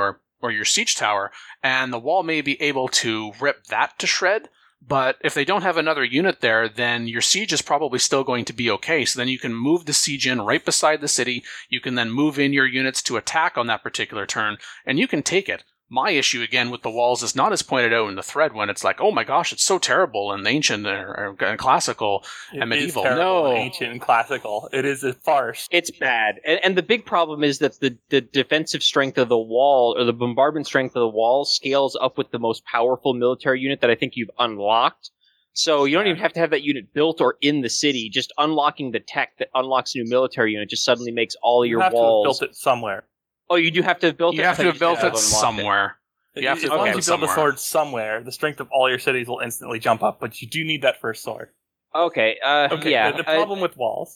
or your siege tower, and the wall may be able to rip that to shred. But if they don't have another unit there, then your siege is probably still going to be okay. So then you can move the siege in right beside the city. You can then move in your units to attack on that particular turn, and you can take it. My issue, again, with the walls is not as pointed out in the thread when it's like, oh my gosh, it's so terrible and ancient and, and classical and It medieval. is terrible No. and ancient and classical. It is a farce. It's bad. And, and the big problem is that the, the defensive strength of the wall, or the bombardment strength of the wall, scales up with the most powerful military unit that I think you've unlocked. So you don't Yeah. even have to have that unit built or in the city. Just unlocking the tech that unlocks a new military unit just suddenly makes all You your have walls... to have built it somewhere. Oh, you do have to have built You it? have I to thought have built just it unlocked somewhere. You have to as build long it as you build the somewhere. sword somewhere, the strength of all your cities will instantly jump up, but you do need that first sword. Okay, uh, Okay, yeah. the, the I- problem with walls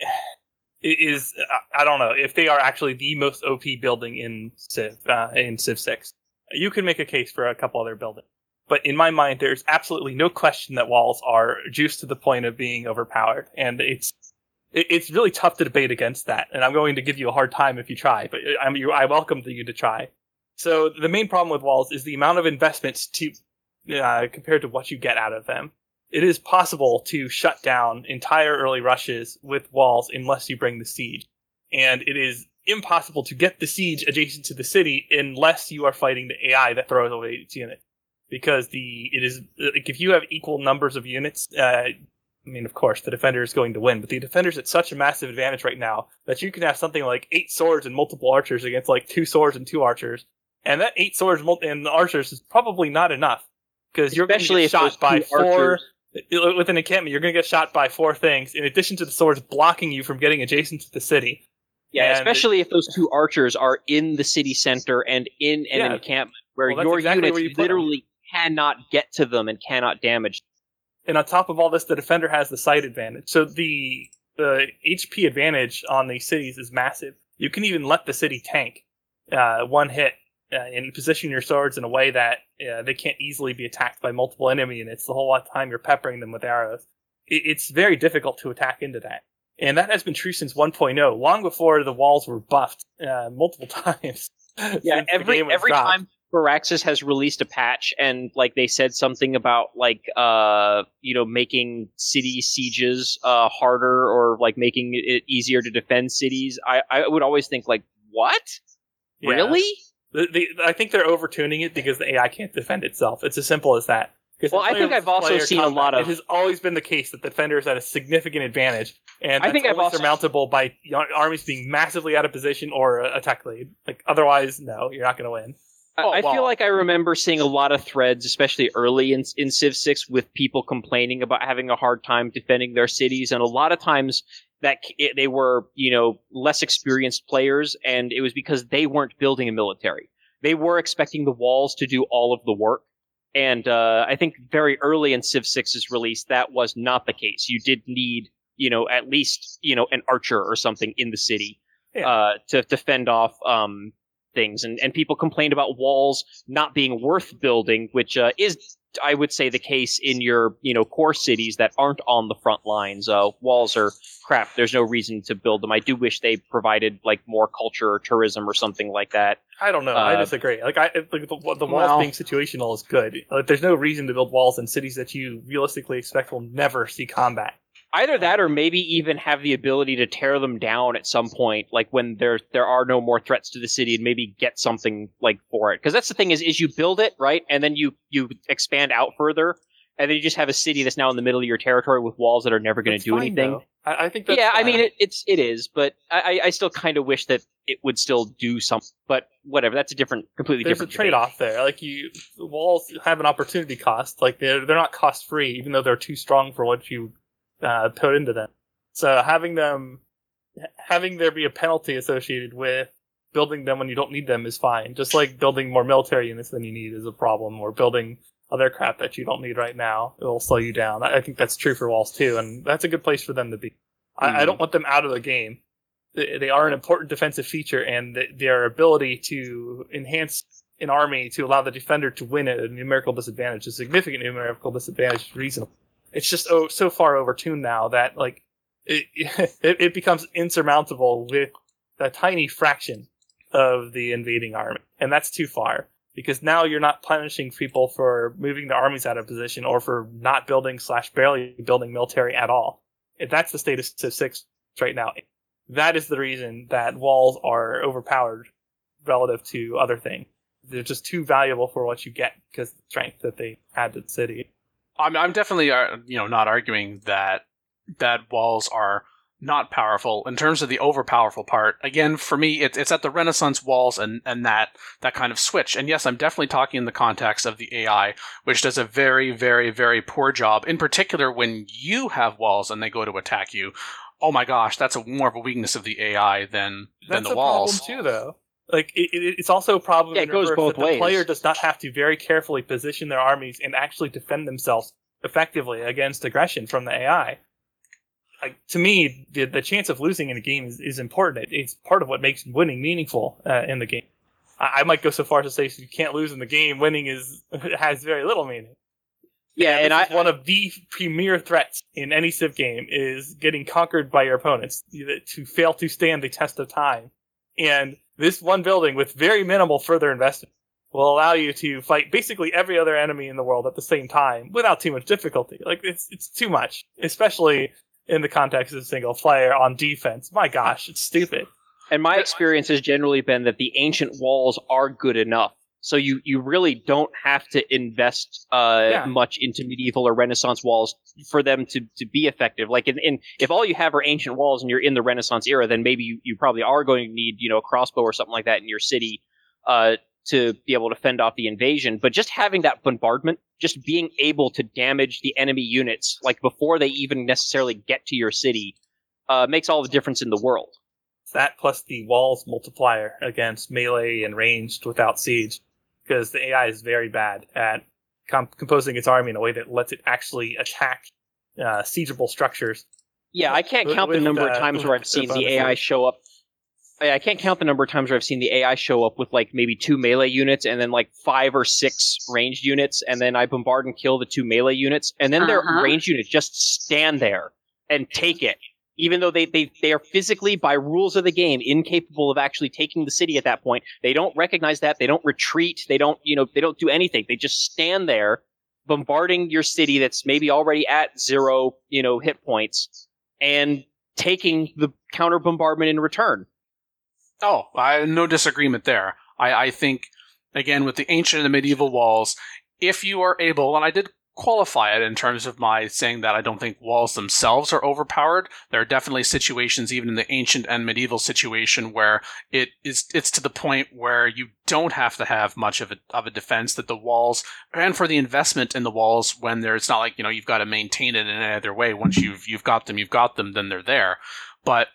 is, I don't know, if they are actually the most O P building in Civ, uh, in Civ six. You can make a case for a couple other buildings. But in my mind, there's absolutely no question that walls are juiced to the point of being overpowered. And it's it, it's really tough to debate against that. And I'm going to give you a hard time if you try, but I'm, you, I welcome you to try. So the main problem with walls is the amount of investments to uh, compared to what you get out of them. It is possible to shut down entire early rushes with walls unless you bring the siege. And it is impossible to get the siege adjacent to the city unless you are fighting the A I that throws away its unit. Because the it is like if you have equal numbers of units, uh, I mean, of course, the defender is going to win. But the defender's at such a massive advantage right now that you can have something like eight swords and multiple archers against like two swords and two archers. And that eight swords and the archers is probably not enough. Because you're going to Especially get if shot those by two four... archers- With an encampment, you're going to get shot by four things, in addition to the swords blocking you from getting adjacent to the city. Yeah, And especially if those two archers are in the city center and in an Yeah. encampment where Well, that's your exactly units where you put 'em. literally cannot get to them and cannot damage them. And on top of all this, the defender has the sight advantage. So the the H P advantage on these cities is massive. You can even let the city tank uh, one hit uh, and position your swords in a way that uh, they can't easily be attacked by multiple enemy units the whole time you're peppering them with arrows. It, it's very difficult to attack into that. And that has been true since one point oh, long before the walls were buffed uh, multiple times. Yeah, since the every game was every dropped. time Firaxis has released a patch and like they said something about like uh you know making city sieges uh harder or like making it easier to defend cities, I I would always think like what? Yeah. Really? The, the, I think they're overtuning it because the A I can't defend itself. It's as simple as that. 'Cause Well, in I think player- I've also player seen a combat, lot of- It has always been the case that the defender is at a significant advantage, and I that's think I've only also- surmountable by you know, armies being massively out of position or a, a tech lead. Like otherwise, no, you're not going to win. I- Oh, I well. feel like I remember seeing a lot of threads, especially early in, in Civ six, with people complaining about having a hard time defending their cities, and a lot of times that it, they were, you know, less experienced players, and it was because they weren't building a military. They were expecting the walls to do all of the work, and uh, I think very early in Civ six's release, that was not the case. You did need, you know, at least, you know, an archer or something in the city Yeah. uh, to, to fend off um, things, and, and people complained about walls not being worth building, which uh, is, I would say, the case in your, you know, core cities that aren't on the front lines. Uh, walls are crap. There's no reason to build them. I do wish they provided like more culture or tourism or something like that. I don't know. I Uh, disagree. Like I, like the, the walls Well- being situational is good. Like, there's no reason to build walls in cities that you realistically expect will never see combat. Either that, or maybe even have the ability to tear them down at some point, like when there there are no more threats to the city, and maybe get something like for it. Because that's the thing is, is you build it right, and then you you expand out further, and then you just have a city that's now in the middle of your territory with walls that are never going That's to do fine, anything. though. I, I think that's Yeah, I fine. mean it, it's it is, but I I still kind of wish that it would still do something. But whatever, that's a different, completely There's a different debate. trade-off there. Like you, the walls have an opportunity cost. Like they're they're not cost-free, even though they're too strong for what you uh, put into them. So having them, having there be a penalty associated with building them when you don't need them is fine. Just like building more military units than you need is a problem, or building other crap that you don't need right now. It will slow you down. I I think that's true for walls too, and that's a good place for them to be. I, I don't want them out of the game. They, they are an important defensive feature, and th- their ability to enhance an army to allow the defender to win at a numerical disadvantage, a significant numerical disadvantage, is reasonable. It's just oh, so far overtuned now that like it, it, it becomes insurmountable with a tiny fraction of the invading army. And that's too far. Because now you're not punishing people for moving the armies out of position or for not building slash barely building military at all. If that's the state of Civ six right now. That is the reason that walls are overpowered relative to other things. They're just too valuable for what you get because of the strength that they add to the city. I'm, I'm definitely, uh, you know, not arguing that that walls are not powerful. In terms of the overpowerful part, again, for me, it, it's at the Renaissance walls and, and that, that kind of switch. And yes, I'm definitely talking in the context of the A I, which does a very, very, very poor job, in particular when you have walls and they go to attack you. Oh my gosh, that's a more of a weakness of the A I than, than that's the walls. That's a problem too, though. Like, it, it, it's also a problem Yeah, in it goes reverse both that the ways. player does not have to very carefully position their armies and actually defend themselves effectively against aggression from the A I. Like, to me, the, the chance of losing in a game is, is important. It, it's part of what makes winning meaningful uh, in the game. I, I might go so far as to say if you can't lose in the game, winning is has very little meaning. Yeah, and, and and I one of the premier threats in any Civ game is getting conquered by your opponents, to fail to stand the test of time. And this one building with very minimal further investment will allow you to fight basically every other enemy in the world at the same time without too much difficulty. Like, it's it's too much, especially in the context of single player on defense. My gosh, it's stupid. And my experience has generally been that the ancient walls are good enough. So you, you really don't have to invest uh, Yeah. much into medieval or Renaissance walls for them to, to be effective. Like, in, in if all you have are ancient walls and you're in the Renaissance era, then maybe you, you probably are going to need, you know, a crossbow or something like that in your city uh, to be able to fend off the invasion. But just having that bombardment, just being able to damage the enemy units, like before they even necessarily get to your city, uh, makes all the difference in the world. That plus the walls multiplier against melee and ranged without siege, because the A I is very bad at comp- composing its army in a way that lets it actually attack uh, siegeable structures. Yeah, I can't With- count the with, number uh, of times where I've with seen the bonus A I force. show up. I I can't count the number of times where I've seen the A I show up with like maybe two melee units and then like five or six ranged units, and then I bombard and kill the two melee units, and then their Uh-huh. ranged units just stand there and take it, even though they, they they are physically, by rules of the game, incapable of actually taking the city at that point. They don't recognize that. They don't retreat. They don't you know they don't do anything. They just stand there, bombarding your city that's maybe already at zero you know hit points, and taking the counter bombardment in return. Oh, I no disagreement there. I, I think, again, with the ancient and the medieval walls, if you are able, and I did qualify it in terms of my saying that I don't think walls themselves are overpowered. There are definitely situations, even in the ancient and medieval situation, where it is it's to the point where you don't have to have much of a of a defense, that the walls, and for the investment in the walls, when there it's not like, you know, you've got to maintain it in any other way. Once you've you've got them, you've got them, then they're there. But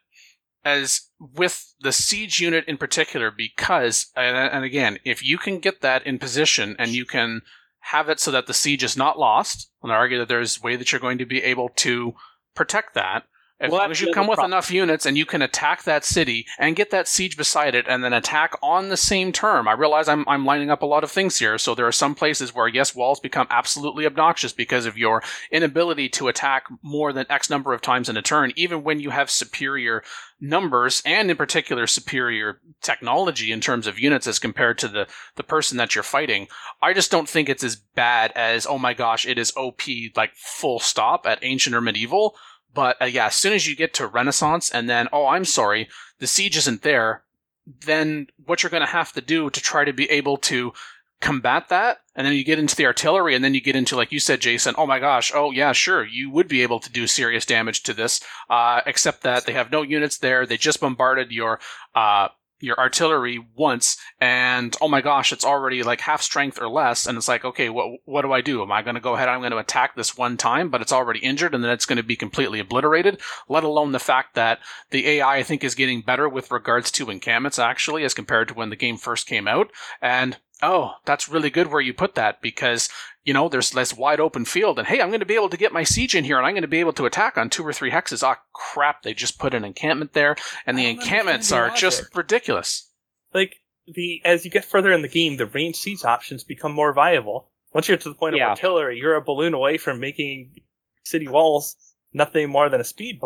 as with the siege unit in particular, because, and, and again, if you can get that in position and you can have it so that the siege is not lost, and I argue that there's a way that you're going to be able to protect that, as Well, long as you that's come the with problem. enough units and you can attack that city and get that siege beside it and then attack on the same term. I realize I'm I'm lining up a lot of things here, so there are some places where, yes, walls become absolutely obnoxious because of your inability to attack more than X number of times in a turn, even when you have superior numbers and in particular superior technology in terms of units as compared to the, the person that you're fighting. I just don't think it's as bad as, oh my gosh, it is O P, like full stop at ancient or medieval. But uh, yeah, as soon as you get to Renaissance and then, oh, I'm sorry, the siege isn't there, then what you're going to have to do to try to be able to combat that, and then you get into the artillery, and then you get into, like you said, Jason, oh my gosh, oh yeah, sure, you would be able to do serious damage to this, uh, except that they have no units there, they just bombarded your, uh, your artillery once, and oh my gosh, it's already like half strength or less, and it's like, okay, what what do I do? Am I going to go ahead, I'm going to attack this one time, but it's already injured, and then it's going to be completely obliterated, let alone the fact that the A I, I think, is getting better with regards to encampments, actually, as compared to when the game first came out, and oh, that's really good where you put that, because, you know, there's less wide open field, and hey, I'm going to be able to get my siege in here, and I'm going to be able to attack on two or three hexes. Ah, crap, they just put an encampment there, and the I don't encampments understand are the just logic. ridiculous. Like, the as you get further in the game, the ranged siege options become more viable. Once you're to the point of Yeah. artillery, you're a balloon away from making city walls nothing more than a speed bump.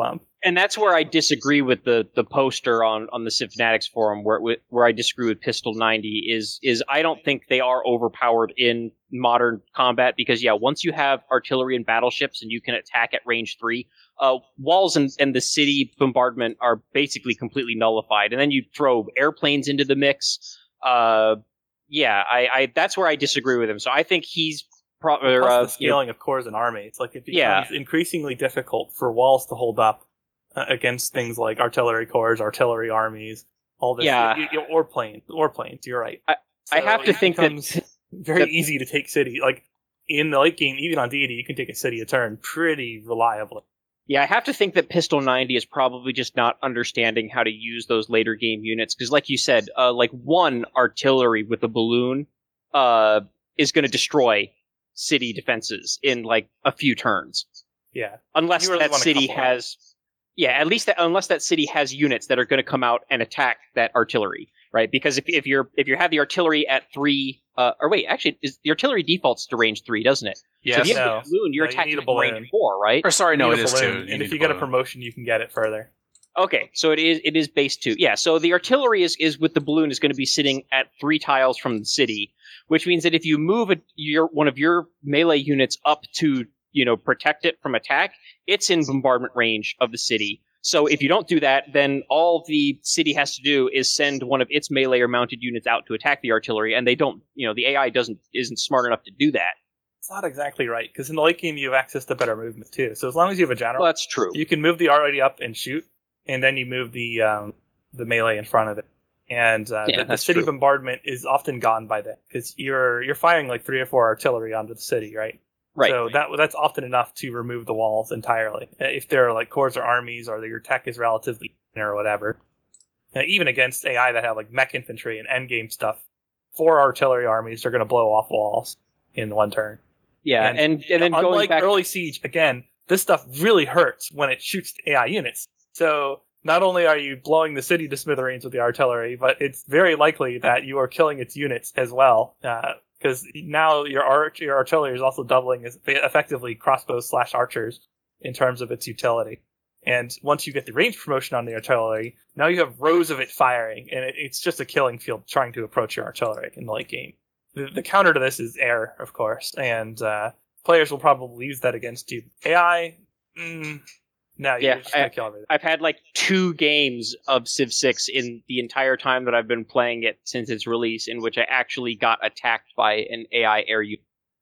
and that's where I disagree with the, the poster on, on the Civ Fanatics forum, where where I disagree with Pistol ninety, is is I don't think they are overpowered in modern combat, because, yeah, once you have artillery and battleships and you can attack at range three, uh, walls and, and the city bombardment are basically completely nullified. And then you throw airplanes into the mix. Uh, yeah, I, I that's where I disagree with him. So I think he's... Pro- Plus uh, the scaling of cores and armies. Like, it becomes Yeah. increasingly difficult for walls to hold up uh, against things like artillery cores, artillery armies, all this. Yeah. y- y- or planes. Or planes, you're right. I- I have to it think that- becomes very that- easy to take city. Like, in the late game, even on deity, you can take a city a turn pretty reliably. Yeah, I have to think that Pistol ninety is probably just not understanding how to use those later game units. Because, like you said, uh, like one artillery with a balloon uh, is going to destroy city defenses in like a few turns. Yeah. Unless You really that want a city couple. has, yeah, at least that, unless that city has units that are going to come out and attack that artillery, right? Because if if you're if you have the artillery at three, uh, or wait, actually, is the artillery defaults to range three, doesn't it? So Yes. if you have No. a balloon, you're No, you attacking need a at balloon. range four, right? Or sorry, no, You it need a is balloon, two. And need if you a get a balloon. promotion, you can get it further. Okay, so it is it is base two. Yeah, so the artillery is, is with the balloon is going to be sitting at three tiles from the city, which means that if you move a, your one of your melee units up to, you know, protect it from attack, it's in bombardment range of the city. So if you don't do that, then all the city has to do is send one of its melee or mounted units out to attack the artillery, and they don't, you know, the A I doesn't isn't smart enough to do that. It's not exactly right, because in the late game, you have access to better movement, too. So as long as you have a general, Well, that's true. you can move the already up and shoot, and then you move the um, the melee in front of it. And uh, Yeah, the, the that's city true. bombardment is often gone by then, because you're you're firing like three or four artillery onto the city, right? Right. So that that's often enough to remove the walls entirely. Uh, If there are like cores or armies, or your tech is relatively thin or whatever. Uh, even against A I that have like mech infantry and endgame stuff, four artillery armies are going to blow off walls in one turn. yeah, and- and and, then going Unlike back, early Siege, again, this stuff really hurts when it shoots A I units. So not only are you blowing the city to smithereens with the artillery, but it's very likely that you are killing its units as well. Because now your arch, your artillery is also doubling as effectively crossbows slash archers in terms of its utility. And once you get the range promotion on the artillery, now you have rows of it firing, and it, it's just a killing field trying to approach your artillery in the late game. The, the counter to this is air, of course, and uh, players will probably use that against you. A I, mm, no, you're Yeah, just going I- to kill everything. I've had like two games of Civ six in the entire time that I've been playing it since its release, in which I actually got attacked by an A I air unit.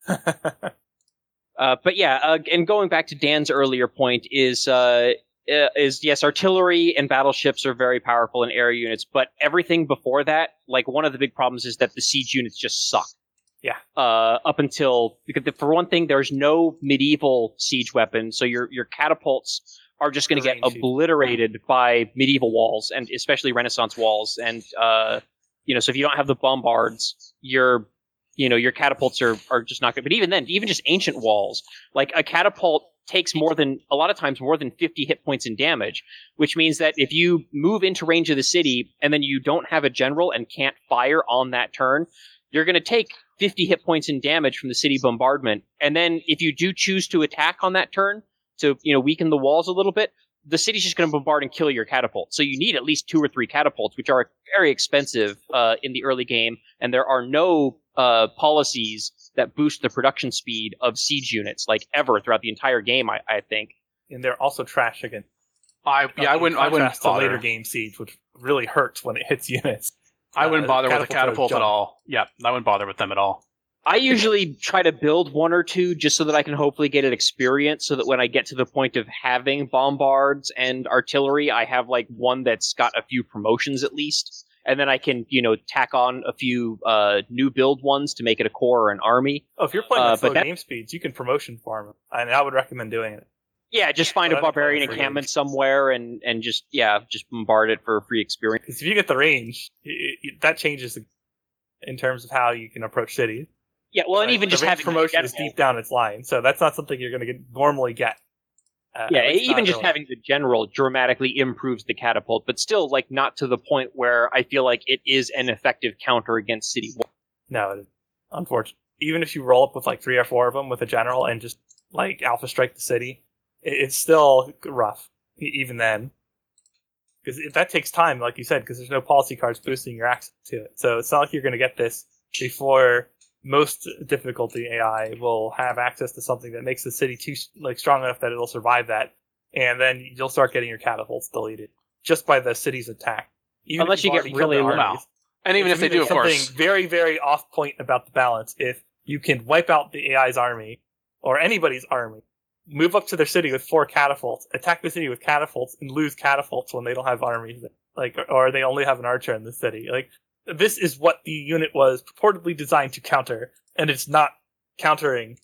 Uh, but yeah, uh, and going back to Dan's earlier point is uh, uh, is yes, artillery and battleships are very powerful in air units, but everything before that, like one of the big problems is that the siege units just suck. Yeah. Uh, up until because for one thing, there's no medieval siege weapon, so your your catapults are just going to get Range. obliterated by medieval walls, and especially Renaissance walls. And uh, you know, so if you don't have the bombards, your you know your catapults are are just not good. But even then, even just ancient walls, like a catapult takes more than a lot of times more than fifty hit points in damage, which means that if you move into range of the city and then you don't have a general and can't fire on that turn, you're going to take fifty hit points in damage from the city bombardment. And then if you do choose to attack on that turn to, you know, weaken the walls a little bit, the city's just going to bombard and kill your catapult. So you need at least two or three catapults, which are very expensive uh, in the early game. And there are no uh, policies that boost the production speed of siege units, like ever throughout the entire game, I, I think. And they're also trash again. I yeah, I In wouldn't I wouldn't contrast to bother. later game Siege, which really hurts when it hits units. I wouldn't Uh, bother with a catapults are catapult at junk. all. Yeah, I wouldn't bother with them at all. I usually try to build one or two just so that I can hopefully get an experience, so that when I get to the point of having bombards and artillery, I have like one that's got a few promotions at least. And then I can, you know, tack on a few uh, new build ones to make it a corps or an army. Oh, if you're playing Uh, at slow but that- game speeds, you can promotion farm. And I would recommend doing it. Yeah, just find but a I don't barbarian play for encampment range. somewhere and, and just, yeah, just bombard it for a free experience. Because if you get the range, it, it, that changes the, in terms of how you can approach cities. Yeah, well, and Like, even the just range having promotion the is general- deep down its line, so that's not something you're going to get, normally get. Uh, Yeah, at least even not just really. having the general dramatically improves the catapult, but still, like, not to the point where I feel like it is an effective counter against city walls. No, it is. Unfortunately. Even if you roll up with like three or four of them with a general and just like alpha strike the city, it, it's still rough. e- even then. Because that takes time, like you said, because there's no policy cards boosting your access to it. So it's not like you're going to get this before most difficulty A I will have access to something that makes the city too like strong enough that it'll survive that. And then you'll start getting your catapults deleted just by the city's attack. Even Unless if you you've get already killed really their low. armies. And even if they do, of something course. very, very off point about the balance. If you can wipe out the A I's army, or anybody's army, move up to their city with four catapults, attack the city with catapults, and lose catapults when they don't have armies, like, or they only have an archer in the city. Like, this is what the unit was purportedly designed to counter, and it's not countering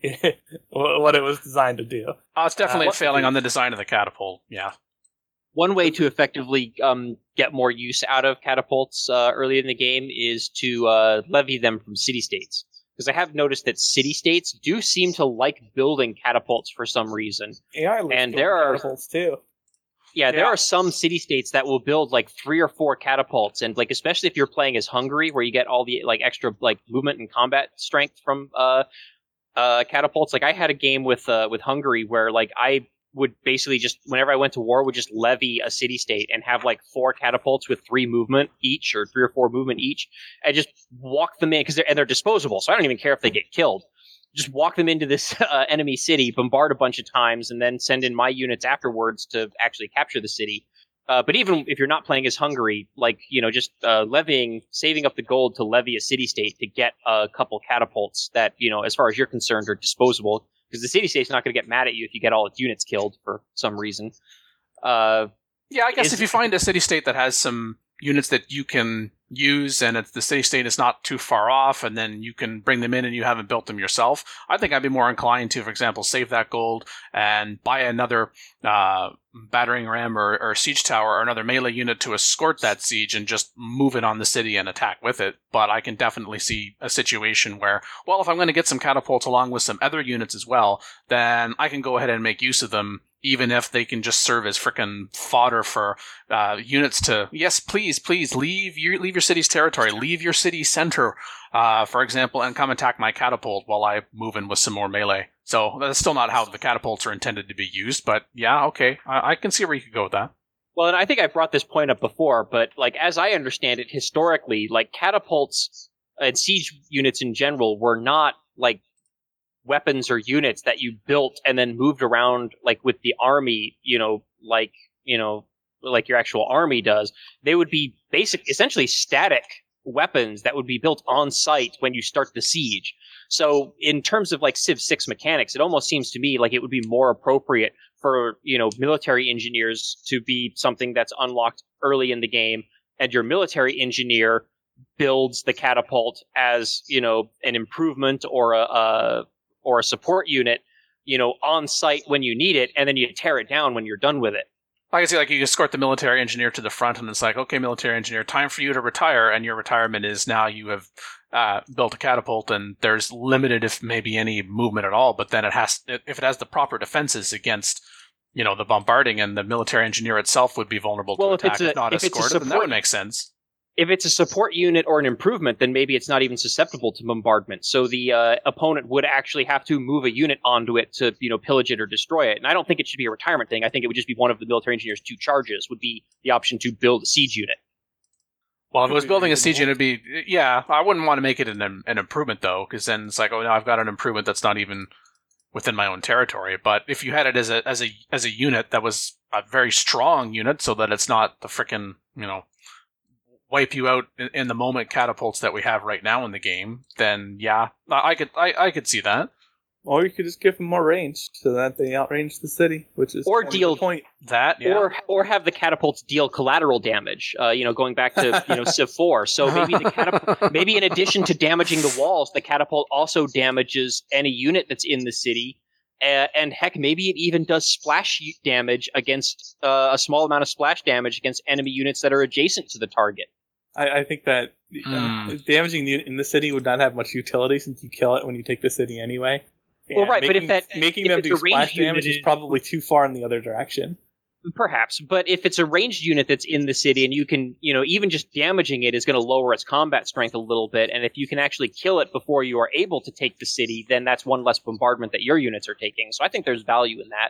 what it was designed to do. Uh, it's definitely Uh, failing on the design of the catapult. Yeah. One way to effectively um, get more use out of catapults uh, early in the game is to uh, levy them from city-states. Because I have noticed that city-states do seem to like building catapults for some reason. A I And there are- catapults too. Yeah, there Yeah. are some city-states that will build like three or four catapults, and like especially if you're playing as Hungary, where you get all the like extra like movement and combat strength from uh, uh, catapults. Like I had a game with uh, with Hungary where like I would basically just whenever I went to war would just levy a city-state and have like four catapults with three movement each or three or four movement each, and just walk them in because they're and they're disposable, so I don't even care if they get killed. Just walk them into this uh, enemy city, bombard a bunch of times, and then send in my units afterwards to actually capture the city. Uh, but even if you're not playing as Hungary, like, you know, just uh, levying, saving up the gold to levy a city-state to get a couple catapults that, you know, as far as you're concerned, are disposable. Because the city-state's not going to get mad at you if you get all its units killed for some reason. Uh, Yeah, I guess Is- if you find a city-state that has some units that you can use and it's, the city-state is not too far off, and then you can bring them in and you haven't built them yourself, I think I'd be more inclined to, for example, save that gold and buy another uh, battering ram or, or siege tower or another melee unit to escort that siege and just move it on the city and attack with it. But I can definitely see a situation where, well, if I'm going to get some catapults along with some other units as well, then I can go ahead and make use of them, even if they can just serve as frickin' fodder for uh, units to, yes, please, please, leave your leave your city's territory, leave your city center, uh, for example, and come attack my catapult while I move in with some more melee. So that's still not how the catapults are intended to be used, but yeah, okay, I, I can see where you could go with that. Well, and I think I've brought this point up before, but like as I understand it, historically, like catapults and siege units in general were not like weapons or units that you built and then moved around like with the army, you know, like you know, like your actual army does. They would be basic, essentially static weapons that would be built on site when you start the siege. So in terms of like Civ six mechanics, it almost seems to me like it would be more appropriate for, you know, military engineers to be something that's unlocked early in the game, and your military engineer builds the catapult as, you know, an improvement or a, a or a support unit, you know, on site when you need it, and then you tear it down when you're done with it. I can see, like, you escort the military engineer to the front, and it's like, okay, military engineer, time for you to retire, and your retirement is now you have uh, built a catapult, and there's limited, if maybe any, movement at all, but then it has, if it has the proper defenses against, you know, the bombarding, and the military engineer itself would be vulnerable Well, to if attack, it's a- if not if it's a escorted, then that support- would make sense. If it's a support unit or an improvement, then maybe it's not even susceptible to bombardment. So the uh, opponent would actually have to move a unit onto it to, you know, pillage it or destroy it. And I don't think it should be a retirement thing. I think it would just be one of the military engineer's two charges would be the option to build a siege unit. Well, if it was Could be building a siege reasonable. unit, it'd be, yeah, I wouldn't want to make it an, an improvement, though, because then it's like, oh, no, I've got an improvement that's not even within my own territory. But if you had it as a as a as a unit that was a very strong unit, so that it's not the frickin', you know, wipe you out in, in the moment catapults that we have right now in the game, then yeah, I, I could I, I could see that. Or you could just give them more range so that they outrange the city, which is Or kind of deal- the point. That yeah. Or or have the catapults deal collateral damage, uh, you know, going back to, you know, Civ four. So maybe the catap- maybe in addition to damaging the walls, the catapult also damages any unit that's in the city. Uh, and heck, maybe it even does splash damage against uh, a small amount of splash damage against enemy units that are adjacent to the target. I, I think that uh, Mm. damaging the unit in the city would not have much utility since you kill it when you take the city anyway. Well, And right, but if making, that- making if them it's do a ranged splash damage unit- is probably too far in the other direction. Perhaps, but if it's a ranged unit that's in the city and you can, you know, even just damaging it is going to lower its combat strength a little bit, and if you can actually kill it before you are able to take the city, then that's one less bombardment that your units are taking. So I think there's value in that.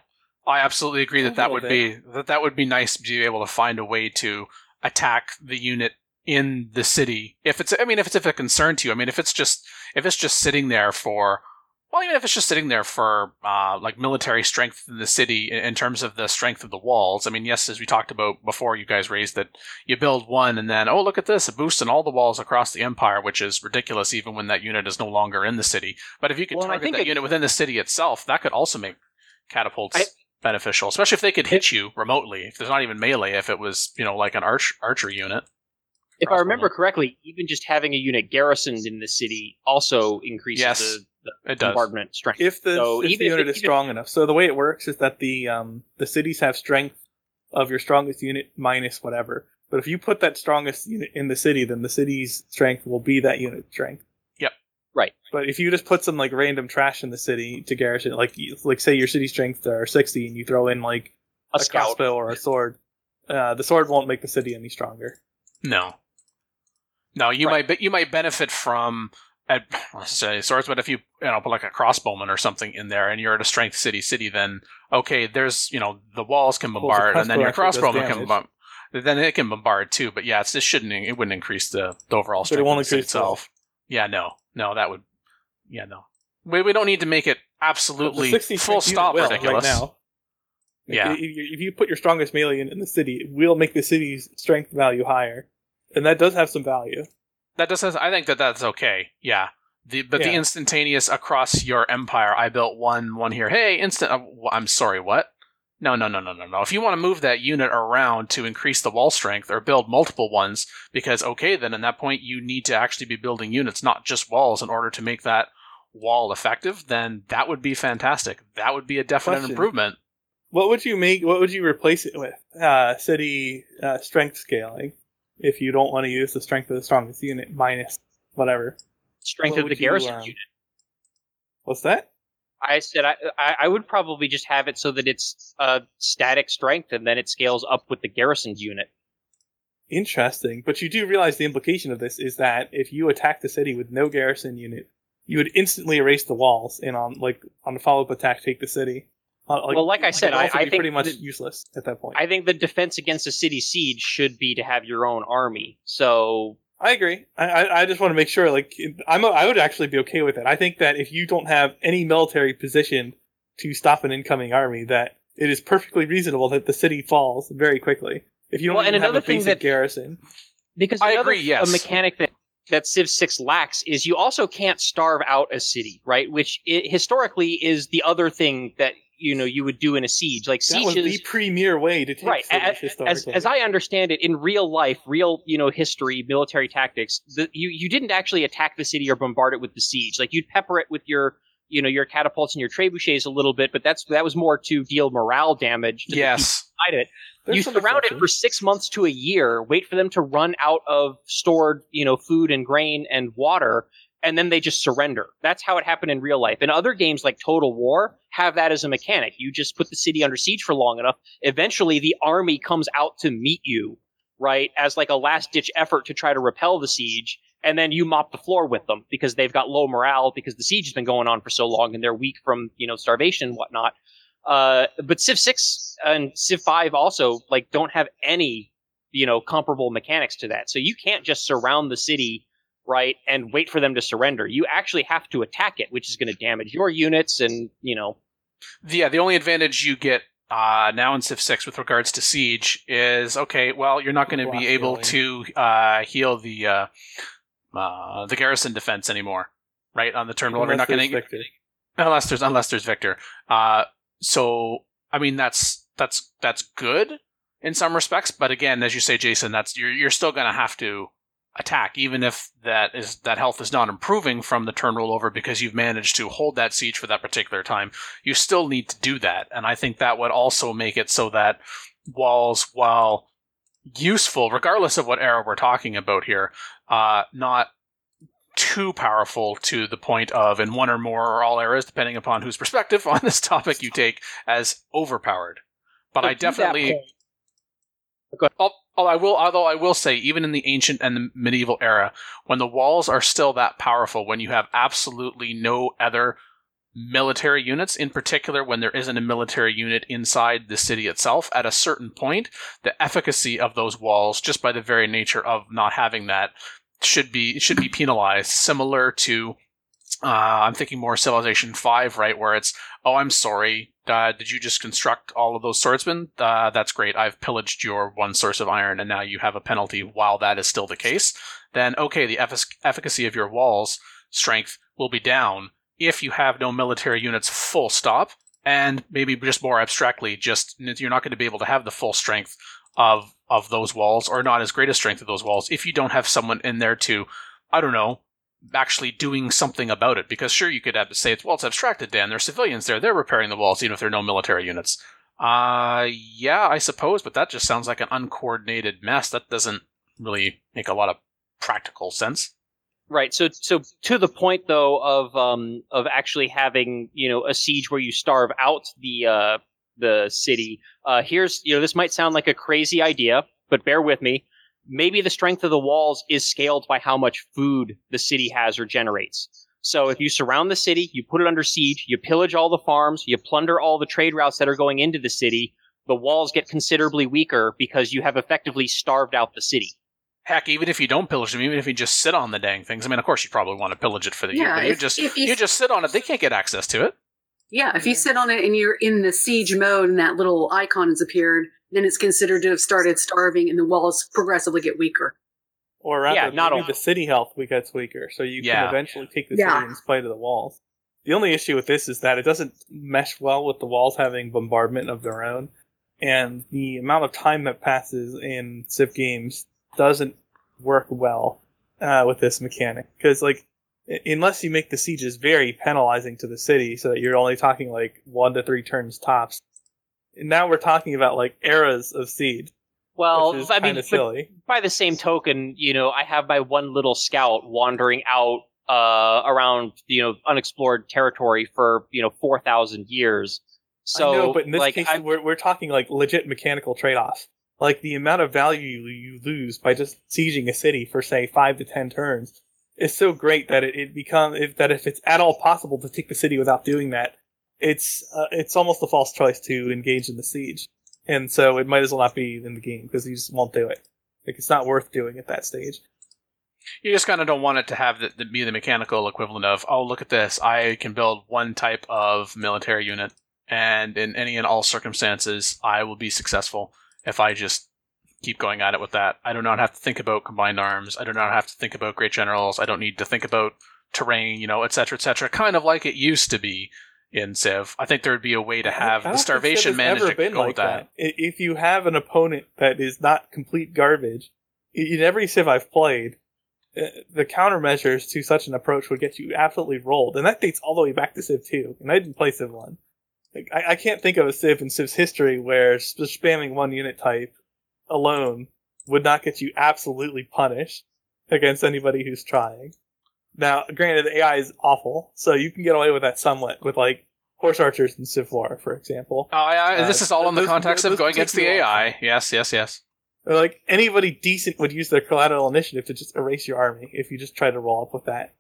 I absolutely agree that A that little would be that that would be nice to be able to find a way to attack the unit in the city. If it's, I mean, if it's if a concern to you, I mean, if it's just if it's just sitting there for, well, even if it's just sitting there for uh, like military strength in the city in, in terms of the strength of the walls. I mean, yes, as we talked about before, you guys raised that you build one and then, oh, look at this, a boost in all the walls across the empire, which is ridiculous even when that unit is no longer in the city. But if you could Well, and I target think that it- unit within the city itself, that could also make catapults I- beneficial, especially if they could hit you remotely. If there's not even melee, if it was, you know, like an arch archer unit. If I Crossbow remember unit. correctly, even just having a unit garrisoned in the city also increases Yes, the, the it does. bombardment strength. If the So if even the if- unit is even- strong enough, so the way it works is that the um the cities have strength of your strongest unit minus whatever. But if you put that strongest unit in the city, then the city's strength will be that unit's strength. Yep. Right. But if you just put some like random trash in the city to garrison, like you- like say your city strength are sixty, and you throw in like a a scout. crossbow or a sword, uh, the sword won't make the city any stronger. No. No, you Right. might be- you might benefit from at let's say swords, but if you you know put like a crossbowman or something in there, and you're at a strength city city, then okay, there's you know the walls can Well, the bombard, and then your crossbow actually crossbowman does can damage. bomb. Then it can bombard too. But yeah, it's, it shouldn't. It wouldn't increase the, the overall But it strength won't of the city increase the- itself. Yeah, no, no, that would. Yeah, no. We we don't need to make it The absolutely sixty full strength stop unit will ridiculous. right now. If Yeah. you- If you, if you put your strongest melee unit in the city, it will make the city's strength value higher, and that does have some value. That does. I think that that's okay. Yeah. The but the Yeah. instantaneous across your empire. I built one one here. Hey, instant. Uh, wh- I'm sorry. What? No, no, no, no, no, no. If you want to move that unit around to increase the wall strength or build multiple ones, because okay, then at that point you need to actually be building units, not just walls, in order to make that wall effective. Then that would be fantastic. That would be a definite Question. improvement. What would you make? What would you replace it with? Uh, city uh, strength scaling. If you don't want to use the strength of the strongest unit minus whatever. Strength What of the would you, garrison um, unit. What's that? I said I, I I would probably just have it so that it's uh, static strength, and then it scales up with the garrisoned unit. Interesting. But you do realize the implication of this is that if you attack the city with no garrison unit, you would instantly erase the walls and on like on a follow up attack take the city. Uh, Well, like I it said, would I- also I be think pretty much that- useless at that point. I think the defense against a city siege should be to have your own army. So I agree. I, I I just want to make sure. Like, I'm. A, I would actually be okay with it. I think that if you don't have any military position to stop an incoming army, that it is perfectly reasonable that the city falls very quickly. If you don't Well, and even have another a thing basic that- garrison, because I another agree, yes. a mechanic that that Civ six lacks is you also can't starve out a city, right? Which i historically is the other thing that you know you would do in a siege, like that was sieges. the premier way to take Right. cities As, as, historically. as I understand it, in real life, real you know history, military tactics, the, you you didn't actually attack the city or bombard it with the siege. Like you'd pepper it with your you know your catapults and your trebuchets a little bit, but that's that was more to deal morale damage to the people Yes. inside of it. There's You some surround it exceptions. for six months to a year, wait for them to run out of stored, you know, food and grain and water, and then they just surrender. That's how it happened in real life. And other games like Total War have that as a mechanic. You just put the city under siege for long enough. Eventually, the army comes out to meet you, right, as like a last-ditch effort to try to repel the siege, and then you mop the floor with them because they've got low morale because the siege has been going on for so long and they're weak from, you know, starvation and whatnot. Uh, but Civ six and Civ five also like don't have any, you know, comparable mechanics to that. So you can't just surround the city, right, and wait for them to surrender. You actually have to attack it, which is going to damage your units and, you know. Yeah, the only advantage you get uh, now in Civ six with regards to siege is okay. Well, you're not going to Block be able healing. to uh, heal the uh, uh, the garrison defense anymore, right? On the turn roll, you're Unless not going there's to Victor. unless there's unless there's Victor. Uh, so I mean that's that's that's good in some respects, but again, as you say, Jason, that's you're you're still going to have to attack, even if that is that health is not improving from the turn rollover because you've managed to hold that siege for that particular time. You still need to do that, and I think that would also make it so that walls, while useful, regardless of what era we're talking about here, uh, not too powerful to the point of, in one or more or all eras, depending upon whose perspective on this topic you take, as overpowered. But I to that definitely. point- Go ahead. Al- al- I will, although I will say, even in the ancient and the medieval era, when the walls are still that powerful, when you have absolutely no other military units, in particular when there isn't a military unit inside the city itself. At a certain point, the efficacy of those walls, just by the very nature of not having that, should be should be penalized, similar to uh, I'm thinking more Civilization five, right, where it's, oh, I'm sorry, uh, did you just construct all of those swordsmen? Uh, that's great, I've pillaged your one source of iron, and now you have a penalty while that is still the case. Then, okay, the effic- efficacy of your walls strength will be down if you have no military units, full stop, and maybe just more abstractly, just you're not going to be able to have the full strength of of those walls, or not as great a strength of those walls, if you don't have someone in there to, I don't know, actually doing something about it. Because sure, you could have to say, well, it's abstracted, Dan. There's civilians there. They're repairing the walls, even if there are no military units. Uh, yeah, I suppose, but that just sounds like an uncoordinated mess. That doesn't really make a lot of practical sense. Right. So, so to the point though of um of actually having, you know, a siege where you starve out the uh the city. Uh, here's, you know, this might sound like a crazy idea, but bear with me. Maybe the strength of the walls is scaled by how much food the city has or generates. So if you surround the city, you put it under siege, you pillage all the farms, you plunder all the trade routes that are going into the city, the walls get considerably weaker because you have effectively starved out the city. Heck, even if you don't pillage them, even if you just sit on the dang things, I mean, of course you probably want to pillage it for the Yeah, year, but you if- just if you- you just sit on it, they can't get access to it. Yeah, if you sit on it and you're in the siege mode and that little icon has appeared, then it's considered to have started starving and the walls progressively get weaker. Or rather, Yeah, not maybe all. the city health gets weaker, so you Yeah. can eventually take the Yeah. city in spite of the walls. The only issue with this is that it doesn't mesh well with the walls having bombardment of their own, and the amount of time that passes in Civ games doesn't work well uh, with this mechanic. Because, like, i- unless you make the sieges very penalizing to the city, so that you're only talking, like, one to three turns tops, and now we're talking about, like, eras of siege, Well, which is I mean, kind of but silly. by the same token, you know, I have my one little scout wandering out uh, around, you know, unexplored territory for, you know, four thousand years. So, I know, but in this like, case, I'm- we're we're talking like legit mechanical trade-offs. Like the amount of value you, you lose by just sieging a city for say five to ten turns is so great that it, it become if that if it's at all possible to take the city without doing that, it's uh, it's almost a false choice to engage in the siege, and so it might as well not be in the game because you just won't do it. Like it's not worth doing at that stage. You just kind of don't want it to have the, the, be the mechanical equivalent of, oh, look at this, I can build one type of military unit, and in any and all circumstances, I will be successful if I just keep going at it with that. I do not have to think about combined arms. I do not have to think about great generals. I don't need to think about terrain, you know, et cetera, et cetera. Kind of like it used to be in Civ. I think there would be a way to have I the don't think starvation Civ has manage ever to been go like with that. I- If you have an opponent that is not complete garbage, i- in every Civ I've played, uh, the countermeasures to such an approach would get you absolutely rolled, and that dates all the way back to Civ two. And I didn't play Civ one. Like, I, I can't think of a Civ in Civ's history where just spamming one unit type alone would not get you absolutely punished against anybody who's trying. Now, granted, the A I is awful, so you can get away with that somewhat with like horse archers in Civ four, for example. Oh, yeah, Uh, this is all in the those- context those of going take against me the a A long I. time. Yes, yes, yes. Or, like, anybody decent would use their collateral initiative to just erase your army if you just try to roll up with that.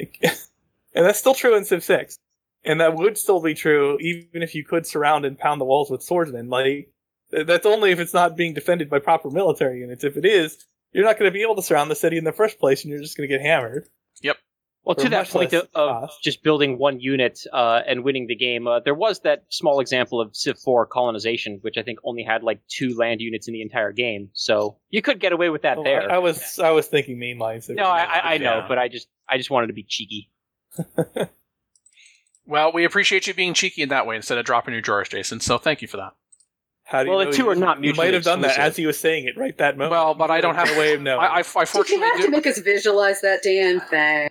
And that's still true in Civ six. And that would still be true even if you could surround and pound the walls with swordsmen. Like, that's only if it's not being defended by proper military units. If it is, you're not going to be able to surround the city in the first place, and you're just going to get hammered. Well, For to that much point less of, of cost. just building one unit uh, and winning the game, uh, there was that small example of Civ four colonization, which I think only had like two land units in the entire game. So you could get away with that Oh, there. I, I was I was thinking mainline. Civ. no, I, I, I know, Yeah. but I just I just wanted to be cheeky. Well, we appreciate you being cheeky in that way instead of dropping your drawers, Jason, so thank you for that. How do you Well, the know two you- are not You mutually might have done that exclusive. as he was saying it right that moment. Well, but I don't have no way of knowing. I, I, I Did you fortunately have do. to make us visualize that damn thing?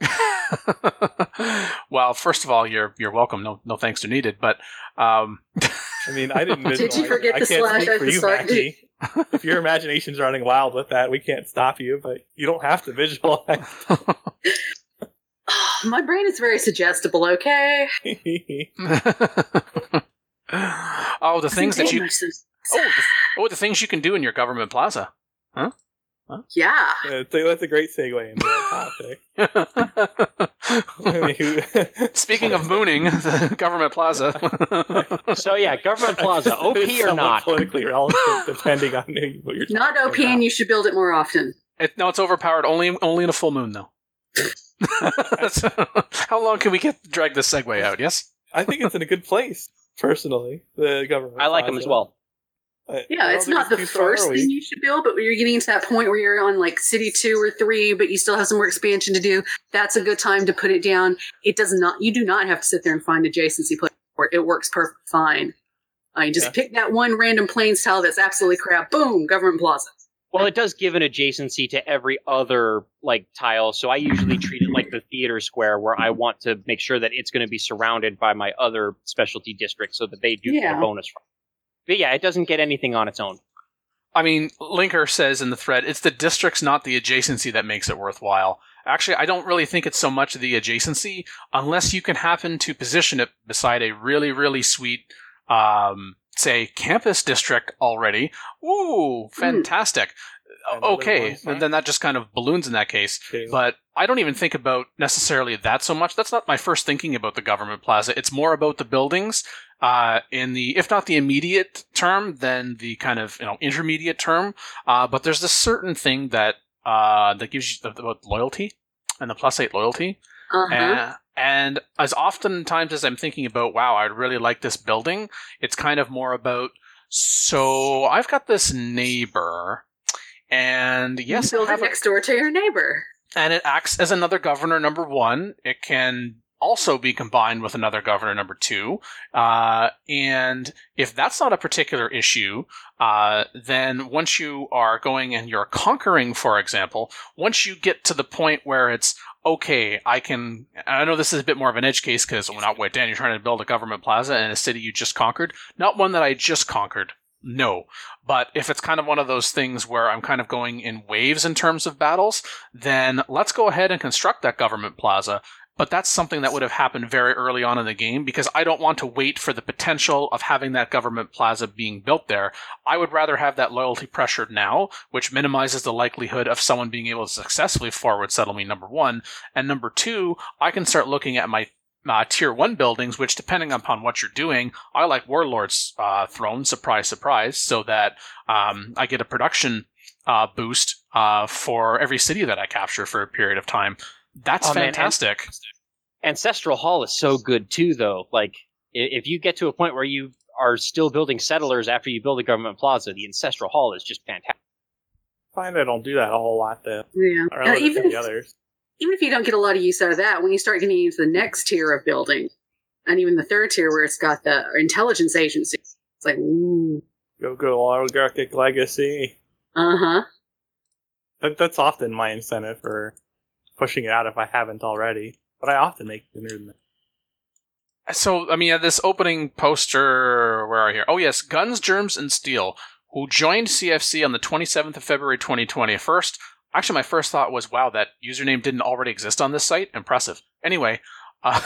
Well, first of all, you're you're welcome. No no thanks are needed. But um, I mean, I didn't. Did you visualize forget it. I the can't slash speak at for the you, start? Mackie. If your imagination's running wild with that, we can't stop you. But you don't have to visualize. My brain is very suggestible, okay? oh, the things that you Myself. oh the, oh the things you can do in your government plaza. Yeah. Yeah, that's a- that's a great segue into that topic. Speaking of mooning, the government plaza. So yeah, government plaza, O P It's or somewhat not? politically relevant, depending on who- what you're talking Not O P, about. and you should build it more often. It, no, it's overpowered. Only only in a full moon, though. How long can we get drag this segue out? Yes. I think it's in a good place, personally. The government. I like them plaza. as well. I- I Yeah, don't it's think not the too far first early. thing you should build, but when you're getting to that point where you're on like city two or three, but you still have some more expansion to do, that's a good time to put it down. It does not, you do not have to sit there and find adjacency place for it. It works perfect fine. Uh, you just Yeah. pick that one random plains tile that's absolutely crap. Boom, government plaza. Well, it does give an adjacency to every other like tile, so I usually treat it like the theater square, where I want to make sure that it's going to be surrounded by my other specialty districts, so that they do get Yeah. a bonus from it. But yeah, it doesn't get anything on its own. I mean, Linker says in the thread, it's the districts, not the adjacency, that makes it worthwhile. Actually, I don't really think it's so much the adjacency, unless you can happen to position it beside a really, really sweet, um, say, campus district already. Ooh, fantastic. Another Okay, one, fine. then that just kind of balloons in that case. Okay. But I don't even think about necessarily that so much. That's not my first thinking about the government plaza. It's more about the buildings. Uh, in the, if not the immediate term, then the kind of, you know, intermediate term. Uh, but there's this certain thing that, uh, that gives you the, about loyalty and the plus eight loyalty. Uh-huh. Uh, and as oftentimes as I'm thinking about, wow, I really like this building, it's kind of more about, so I've got this neighbor, and yes, you I build have it a- next door to your neighbor. and it acts as another governor number one. It can also be combined with another governor number two. Uh, and if that's not a particular issue, uh, then once you are going and you're conquering, for example, once you get to the point where it's, okay, I can, I know this is a bit more of an edge case because when out with Dan, you're trying to build a government plaza in a city you just conquered. Not one that I just conquered. No. But if it's kind of one of those things where I'm kind of going in waves in terms of battles, then let's go ahead and construct that government plaza. But that's something that would have happened very early on in the game because I don't want to wait for the potential of having that government plaza being built there. I would rather have that loyalty pressured now, which minimizes the likelihood of someone being able to successfully forward settle me, number one. And number two, I can start looking at my Uh, tier one buildings, which depending upon what you're doing, I like Warlord's uh, throne, surprise, surprise, so that um, I get a production uh, boost uh, for every city that I capture for a period of time. That's Oh, man, fantastic. Ancestral Hall is so good too, though. Like, i- if you get to a point where you are still building settlers after you build a government plaza, the Ancestral Hall is just fantastic. I find I don't do that a whole lot, though. Yeah. Uh, Relative even to if, the others. even if you don't get a lot of use out of that, when you start getting into the next tier of building, and even the third tier where it's got the intelligence agency, it's like, ooh, Go go oligarchic legacy. uh-huh. That, that's often my incentive for pushing it out if I haven't already. But I often make dinner than that. So, I mean, uh, this opening poster, where are we here? Oh, yes, Guns, Germs, and Steel, who joined C F C on the twenty-seventh of February twenty twenty. First, actually, my first thought was, wow, that username didn't already exist on this site? Impressive. Anyway, uh,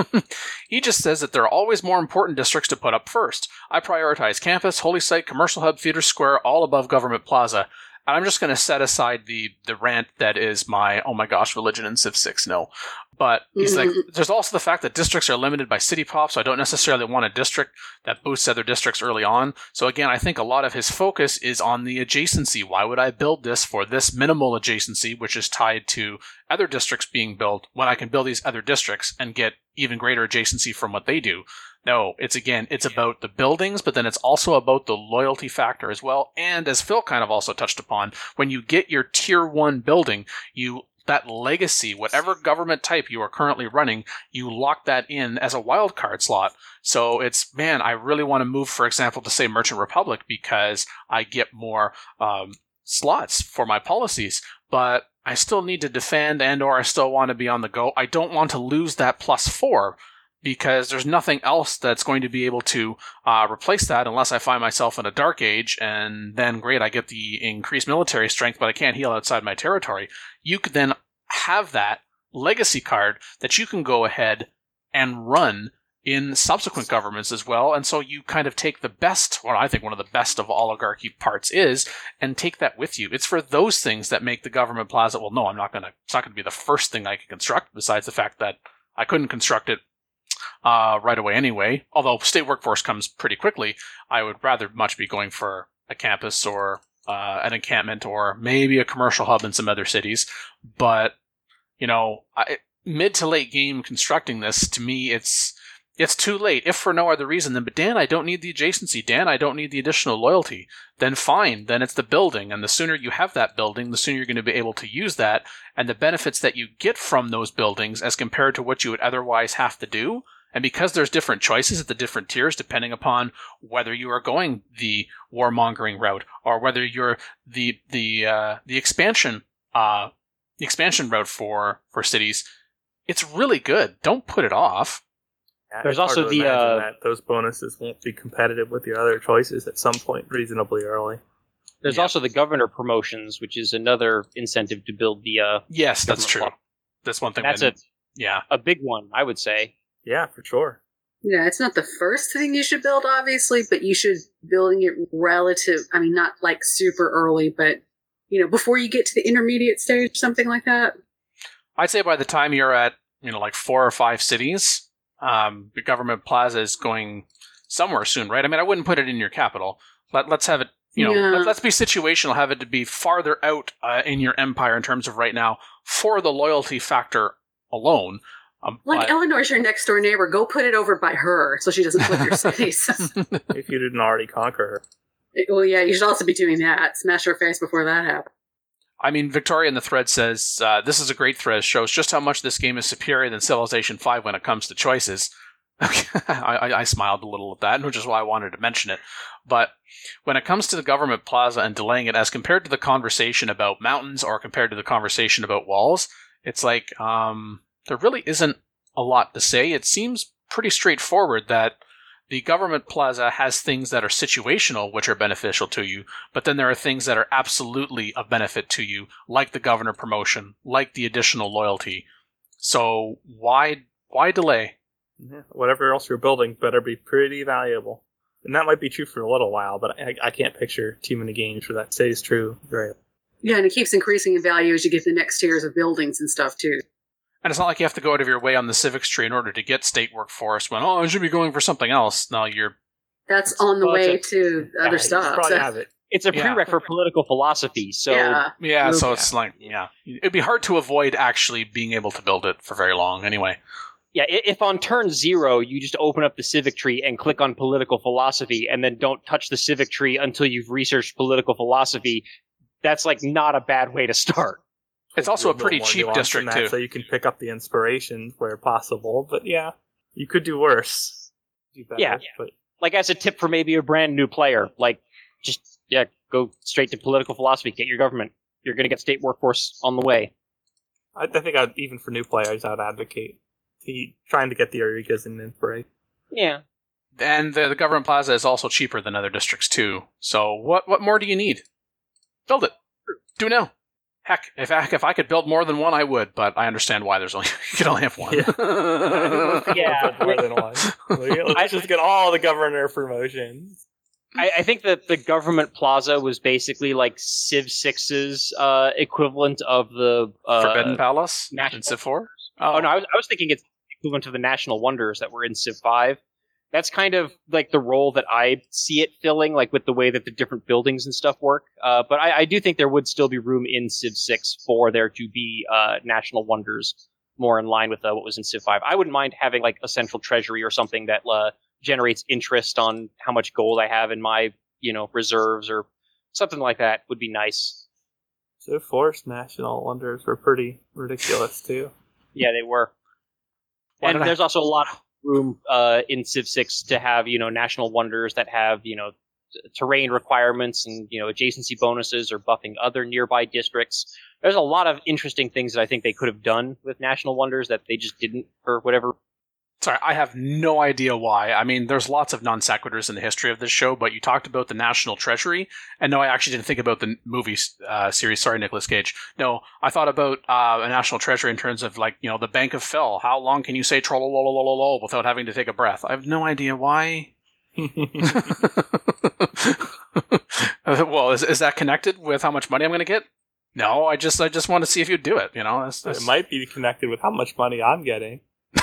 he just says that there are always more important districts to put up first. I prioritize campus, holy site, commercial hub, theater square, all above government plaza. And I'm just going to set aside the, the rant that is my, oh my gosh, religion in Civ six, no. But he's like, there's also the fact that districts are limited by city pop, so I don't necessarily want a district that boosts other districts early on. So again, I think a lot of his focus is on the adjacency. Why would I build this for this minimal adjacency, which is tied to other districts being built, when I can build these other districts and get even greater adjacency from what they do? No, it's again, it's about the buildings, but then it's also about the loyalty factor as well. And as Phil kind of also touched upon, when you get your tier one building, you that legacy, whatever government type you are currently running, you lock that in as a wildcard slot. So it's, man, I really want to move, for example, to say Merchant Republic because I get more um, slots for my policies, but I still need to defend and or I still want to be on the go. I don't want to lose that plus four because there's nothing else that's going to be able to uh, replace that unless I find myself in a dark age, and then great, I get the increased military strength, but I can't heal outside my territory. You could then have that legacy card that you can go ahead and run in subsequent governments as well. And so you kind of take the best, what I think one of the best of oligarchy parts is, and take that with you. It's for those things that make the government plaza, well, no, I'm not going to, it's not going to be the first thing I can construct, besides the fact that I couldn't construct it uh, right away anyway. Although state workforce comes pretty quickly, I would rather much be going for a campus or uh, an encampment or maybe a commercial hub in some other cities. But, you know, I, mid to late game constructing this, to me, it's it's too late, if for no other reason than, but Dan, I don't need the adjacency. Dan, I don't need the additional loyalty. Then fine, then it's the building. And the sooner you have that building, the sooner you're going to be able to use that. And the benefits that you get from those buildings as compared to what you would otherwise have to do. And because there's different choices at the different tiers, depending upon whether you are going the warmongering route or whether you're the the uh, the expansion uh, the expansion route for, for cities, it's really good. Don't put it off. Yeah, There's it's hard also to the, imagine uh, that those bonuses won't be competitive with your other choices at some point reasonably early. There's Yeah. also the governor promotions, which is another incentive to build the. Uh, Yes, that's true. government That's one thing. That's I a yeah. a big one, I would say. Yeah, for sure. Yeah, it's not the first thing you should build, obviously, but you should building it relative. I mean, not like super early, but you know, before you get to the intermediate stage, something like that. I'd say by the time you're at, you know, like four or five cities, um, the government plaza is going somewhere soon, right? I mean, I wouldn't put it in your capital. Let, let's have it, you know, Yeah. let, let's be situational, have it to be farther out uh, in your empire in terms of right now for the loyalty factor alone. Um, Like but- Eleanor's your next door neighbor. Go put it over by her so she doesn't flip your cities. If you didn't already conquer her. Well, yeah, you should also be doing that. Smash her face before that happens. I mean, Victoria in the thread says, uh, this is a great thread, shows just how much this game is superior than Civilization five when it comes to choices. I, I, I smiled a little at that, which is why I wanted to mention it. But when it comes to the government plaza and delaying it as compared to the conversation about mountains or compared to the conversation about walls, it's like, um, there really isn't a lot to say. It seems pretty straightforward that the government plaza has things that are situational, which are beneficial to you, but then there are things that are absolutely of benefit to you, like the governor promotion, like the additional loyalty. So why why delay? Yeah, whatever else you're building better be pretty valuable. And that might be true for a little while, but I, I can't picture too many games where that stays true. Very. Yeah, and it keeps increasing in value as you get the next tiers of buildings and stuff, too. And it's not like you have to go out of your way on the civics tree in order to get state workforce when, oh, I should be going for something else. No, you're... That's on the Well, way it's to Yeah, other you stuff. probably So- have it. It's a Yeah. prereq for political philosophy, so yeah. Yeah, so Yeah. it's like, yeah. It'd be hard to avoid actually being able to build it for very long anyway. yeah. i- If on turn zero you just open up the civic tree and click on political philosophy, and then don't touch the civic tree until you've researched political philosophy, that's like not a bad way to start. It's also a little pretty more cheap nuance than district, that, too. So you can pick up the inspiration where possible. But yeah, you could do worse. Do better, Yeah. But Like as a tip for maybe a brand new player, like just yeah, go straight to political philosophy, get your government. You're going to get state workforce on the way. I, I think I'd, even for new players, I'd advocate the, trying to get the Eureka's and inspiration. Yeah. And the, the government plaza is also cheaper than other districts, too. So what what more do you need? Build it. Do now. Heck, if I, if I could build more than one, I would, but I understand why there's only you can only have one. Yeah. Yeah. More than one. Let's just get all the governor promotions. I, I think that the government plaza was basically like Civ six's uh, equivalent of the uh, Forbidden Palace National- in Civ four? Oh no, I was I was thinking it's equivalent to the National Wonders that were in Civ five. That's kind of like the role that I see it filling, like with the way that the different buildings and stuff work. Uh, but I, I do think there would still be room in Civ six for there to be uh, National Wonders more in line with uh, what was in Civ five. I wouldn't mind having like a central treasury or something that uh, generates interest on how much gold I have in my, you know, reserves or something like that would be nice. So Force National Wonders were pretty ridiculous too. Yeah, they were. Why And did I- there's also a lot of room uh, in Civ six to have, you know, National Wonders that have, you know, t- terrain requirements and, you know, adjacency bonuses or buffing other nearby districts. There's a lot of interesting things that I think they could have done with National Wonders that they just didn't for whatever. Sorry, I have no idea why. I mean, there's lots of non sequiturs in the history of this show, but you talked about the National Treasury, and no, I actually didn't think about the movie uh, series. Sorry, Nicolas Cage. No, I thought about uh, a National Treasury in terms of, like, you know, the Bank of Phil. How long can you say trollololololol without having to take a breath? I have no idea why. Well, is is that connected with how much money I'm going to get? No, I just I just want to see if you do it. You know, that's, that's... It might be connected with how much money I'm getting.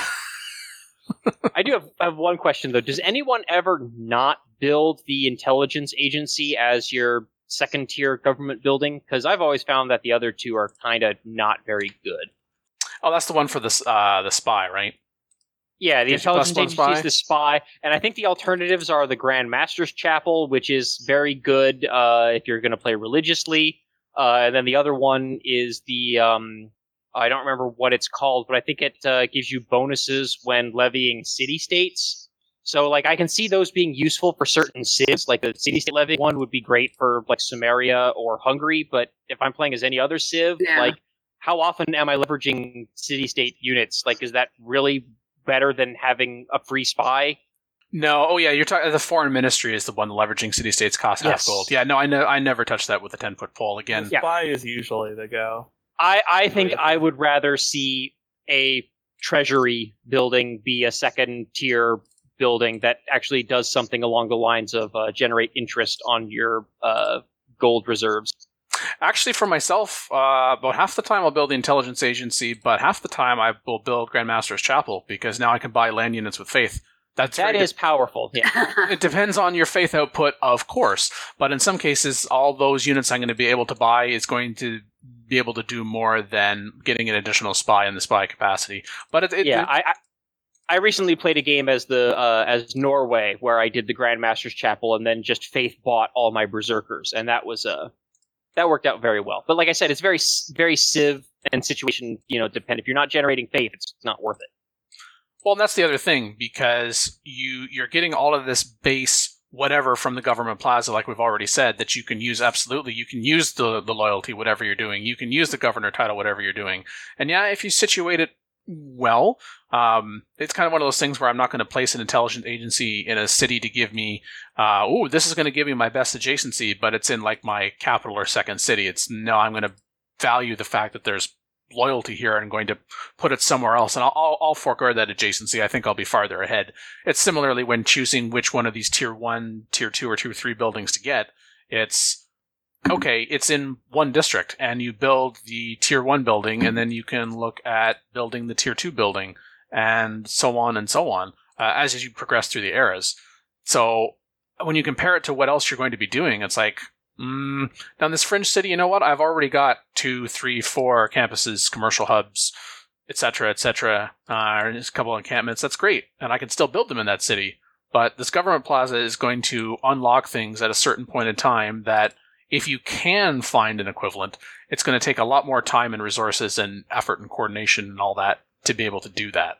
I do have, have one question, though. Does anyone ever not build the intelligence agency as your second-tier government building? Because I've always found that the other two are kind of not very good. Oh, that's the one for the, uh, the spy, right? Yeah, the Gives you plus intelligence one agency is spy? the spy, and I think the alternatives are the Grand Master's Chapel, which is very good uh, if you're going to play religiously, uh, and then the other one is the... Um, I don't remember what it's called, but I think it uh, gives you bonuses when levying city-states. So, like, I can see those being useful for certain civs. Like, the city-state levy one would be great for, like, Sumeria or Hungary, but if I'm playing as any other civ, Yeah. like, how often am I leveraging city-state units? Like, is that really better than having a free spy? No, oh yeah, you're talking. The Foreign Ministry is the one leveraging city-states cost half Yes. gold. Yeah, no, I know. I never touched that with a ten-foot pole again. Yeah. Spy is usually the go. I, I think I would rather see a treasury building be a second tier building that actually does something along the lines of uh, generate interest on your uh, gold reserves. Actually, for myself, uh, about half the time I'll build the intelligence agency, but half the time I will build Grandmaster's Chapel because now I can buy land units with faith. That's That very is powerful. Yeah. It depends on your faith output, of course, but in some cases, all those units I'm going to be able to buy is going to be able to do more than getting an additional spy in the spy capacity. But it, it, yeah, it, I, I I recently played a game as the uh, as Norway where I did the Grandmaster's Chapel and then just faith bought all my berserkers, and that was uh that worked out very well. But like I said, it's very very civ and situation you know dependent. If you're not generating faith, it's not worth it. well, and that's the other thing, because you you're getting all of this base whatever from the government plaza, like we've already said, that you can use. Absolutely, you can use the the loyalty, whatever you're doing. You can use the governor title, whatever you're doing. And yeah, if you situate it well, um, it's kind of one of those things where I'm not going to place an intelligence agency in a city to give me, uh, oh, this is going to give me my best adjacency, but it's in like my capital or second city. It's no, I'm going to value the fact that there's loyalty here and I'm going to put it somewhere else, and I'll, I'll, I'll forego that adjacency. I think I'll be farther ahead. It's similarly when choosing which one of these tier one, tier two, or tier three buildings to get. It's okay, it's in one district, and you build the tier one building, and then you can look at building the tier two building, and so on and so on, uh, as you progress through the eras. So when you compare it to what else you're going to be doing, it's like, Mm, now in this fringe city, you know what? I've already got two, three, four campuses, commercial hubs, et cetera, et cetera. Uh, there's a couple of encampments. That's great, and I can still build them in that city. But this government plaza is going to unlock things at a certain point in time that, if you can find an equivalent, it's going to take a lot more time and resources and effort and coordination and all that to be able to do that.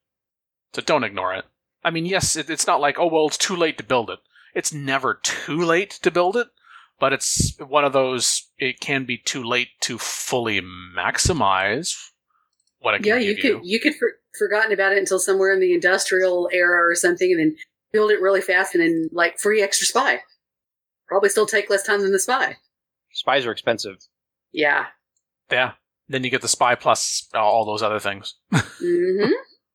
So don't ignore it. I mean, yes, it, it's not like, oh, well, it's too late to build it. It's never too late to build it. But it's one of those, it can be too late to fully maximize what it can Yeah, give you you. could you could for, forgotten about it until somewhere in the industrial era or something, and then build it really fast, and then like free extra spy. Probably still take less time than the spy. Spies are expensive. Yeah. Yeah. Then you get the spy plus all those other things. Mm-hmm.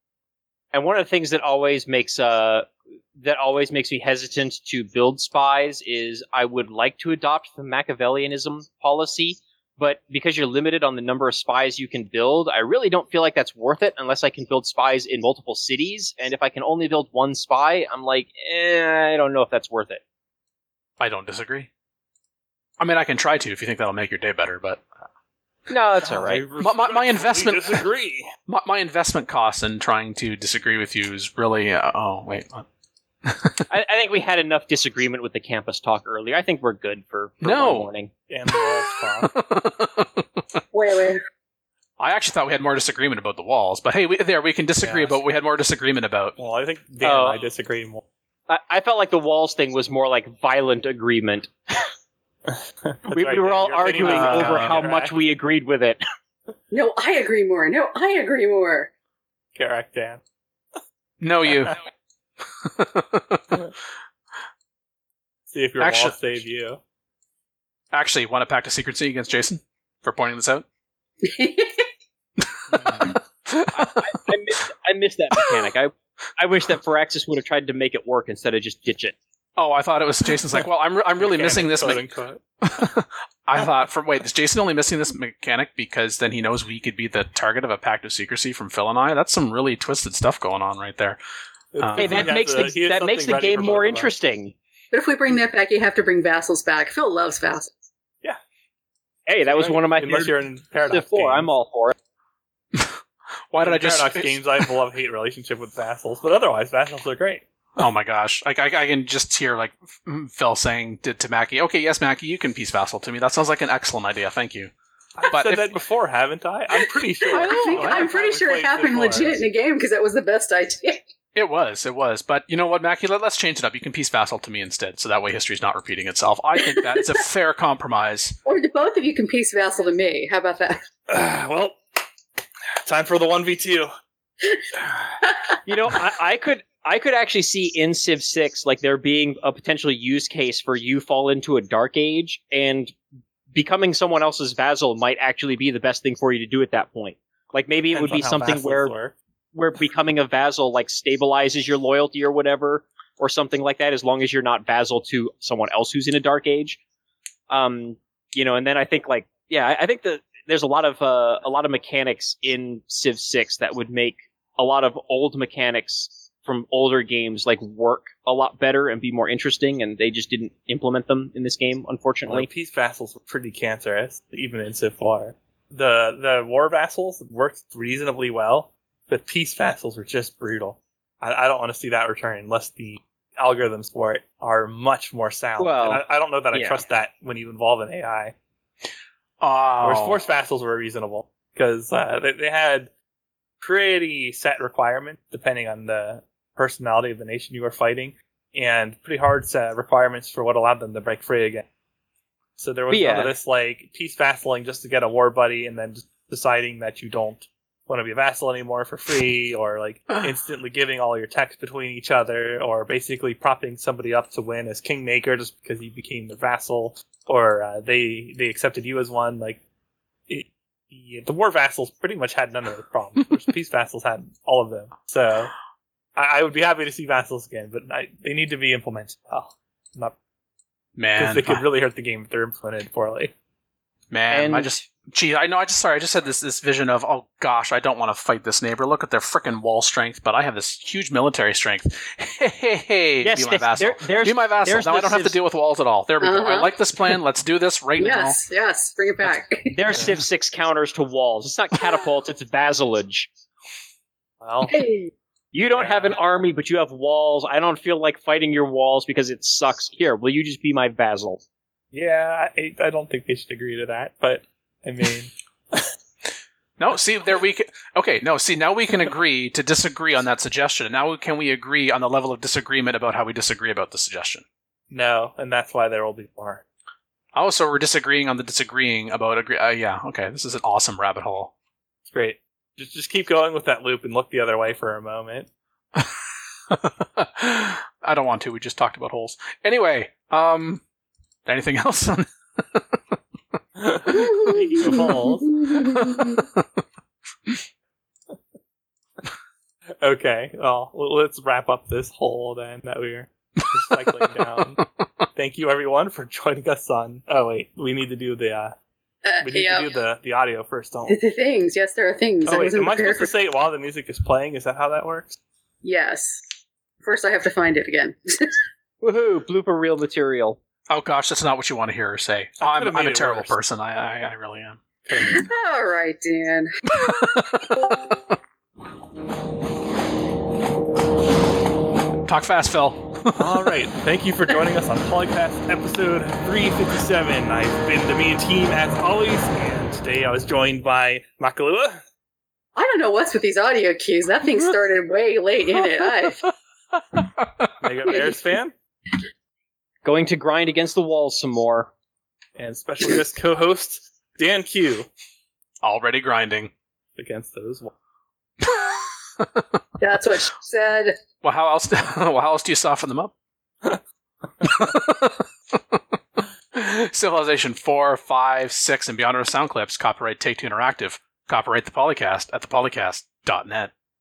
And one of the things that always makes uh that always makes me hesitant to build spies is I would like to adopt the Machiavellianism policy, but because you're limited on the number of spies you can build, I really don't feel like that's worth it unless I can build spies in multiple cities. And if I can only build one spy, I'm like, eh, I don't know if that's worth it. I don't disagree. I mean, I can try to if you think that'll make your day better, but No, that's all right. I My- my- my investment- respectfully disagree. my, my investment costs in trying to disagree with you is really, uh, oh, wait. what? I, I think we had enough disagreement with the campus talk earlier. I think we're good for, for No. one morning. And the walls talk. Wait, wait. I actually thought we had more disagreement about the walls, but hey, we, there, we can disagree Yes. about what we had more disagreement about. Well, I think Dan Oh. and I disagree more. I, I felt like the walls thing was more like violent agreement. That's We, right, we were Dan. all You're thinking arguing about over how how to much we agreed with it. No, I agree more. No, I agree more. Correct, Dan. No, you. See if your Actually- walls save you. Actually, want to pact a secrecy against Jason for pointing this out? I, I, missed, I missed that mechanic. I I wish that Firaxis would have tried to make it work instead of just ditch it. Oh, I thought it was Jason's like, well, I'm, re- I'm really missing this. Quote, Me- unquote. I thought, for wait, is Jason only missing this mechanic because then he knows we could be the target of a pact of secrecy from Phil and I? That's some really twisted stuff going on right there. Uh, Hey, He that has makes a- the he has that makes something the ready game for more both of us. interesting. But if we bring that back, you have to bring vassals back. Phil loves vassals. Hey, that was one of my Unless favorite you're in Paradox Civ four. games. I'm all for it. Why did In I just... Paradox games? I have a love-hate relationship with vassals, but otherwise, vassals are great. Oh my gosh. Like, I, I can just hear like Phil saying to, to Mackie, okay, yes, Mackie, you can peace vassal to me. That sounds like an excellent idea. Thank you. I've But said if- that before, haven't I? I'm pretty sure. I think, Well, I'm I've pretty probably sure it played happened Civ four. legit in a game because that was the best idea. It was, it was. But you know what, Mackie? Let, let's change it up. You can peace vassal to me instead, so that way history's not repeating itself. I think that is a fair compromise. Or the both of you can peace vassal to me. How about that? Uh, well, time for the one v two. You know, I, I could I could actually see in Civ six like there being a potential use case for you fall into a dark age and becoming someone else's vassal might actually be the best thing for you to do at that point. Like maybe it would be something where where becoming a vassal like stabilizes your loyalty or whatever, or something like that, as long as you're not vassal to someone else who's in a dark age. Um, you know, and then I think like yeah, I, I think that there's a lot of uh, a lot of mechanics in Civ six that would make a lot of old mechanics from older games like work a lot better and be more interesting, and they just didn't implement them in this game, unfortunately. Well, peace vassals were pretty cancerous, even in Civ four. The the war vassals worked reasonably well, but peace vassals were just brutal. I, I don't want to see that return unless the algorithms for it are much more sound. Well, and I, I don't know that I yeah. trust that when you involve an A I. Oh. Whereas force vassals were reasonable because uh, they, they had pretty set requirements depending on the personality of the nation you were fighting, and pretty hard set requirements for what allowed them to break free again. So there was But yeah. none of this like peace vassaling just to get a war buddy and then just deciding that you don't want to be a vassal anymore for free, or like instantly giving all your techs between each other, or basically propping somebody up to win as kingmaker just because you became the vassal, or uh, they they accepted you as one. Like it, the, the war vassals pretty much had none of those problems. Whereas peace vassals had all of them. So I, I would be happy to see vassals again, but I, they need to be implemented well. Not because Man, they could really hurt the game if they're implemented poorly. man, And- I just, gee, I know, I just, sorry, I just had this, this vision of, oh gosh, I don't want to fight this neighbor. Look at their frickin' wall strength, but I have this huge military strength. Hey, hey, hey, Yes, be my there- vassal. there- there's- be my vassal. there's Now I the don't have to Civ- deal with walls at all. There we go. I Uh-huh. like this plan. Let's do this right Yes, yes, bring it back. There's Civ six counters to walls. It's not catapults, it's vassalage. Well, Hey, You don't Yeah. have an army, but you have walls. I don't feel like fighting your walls because it sucks. Here, will you just be my vassal? yeah, I, I don't think they should agree to that, but I mean, now. No, see, there we can, okay, no, see, now we can agree to disagree on that suggestion. Now can we agree on the level of disagreement about how we disagree about the suggestion? no, and that's why there will be more. Oh, so we're disagreeing on the disagreeing about agree. Uh, yeah, okay, this is an awesome rabbit hole. It's great. Just just keep going with that loop and look the other way for a moment. I don't want to. We just talked about holes. Anyway, um, anything else? on- Speaking of holes, okay, well, l- let's wrap up this hole then that we're cycling down. Thank you everyone for joining us on. Oh wait, we need to do the uh, uh, we need yeah. to do the the audio first, don't The, we? the things, yes, there are things. Oh wait, wasn't am I prepared supposed to for- say it while the music is playing? Is that how that works? Yes. First, I have to find it again. Woohoo! Blooper reel material. Oh gosh, that's not what you want to hear her say. I I'm, could've I'm made a it terrible worse. person. I, I, I really am. All right, Dan. Talk fast, Phil. All right, thank you for joining us on Polycast episode three fifty-seven. I've been the main team as always, and today I was joined by Makalua. I don't know what's with these audio cues. That thing started way late in it. I, Mega Bears fan, Going to grind against the walls some more. and special guest co-host Dan Q Already grinding. against those walls. That's what she said. Well, how else? Well, how else do you soften them up? Civilization four, five, six, and beyond are sound clips. Copyright Take Two Interactive. Copyright the Polycast at the polycast dot net.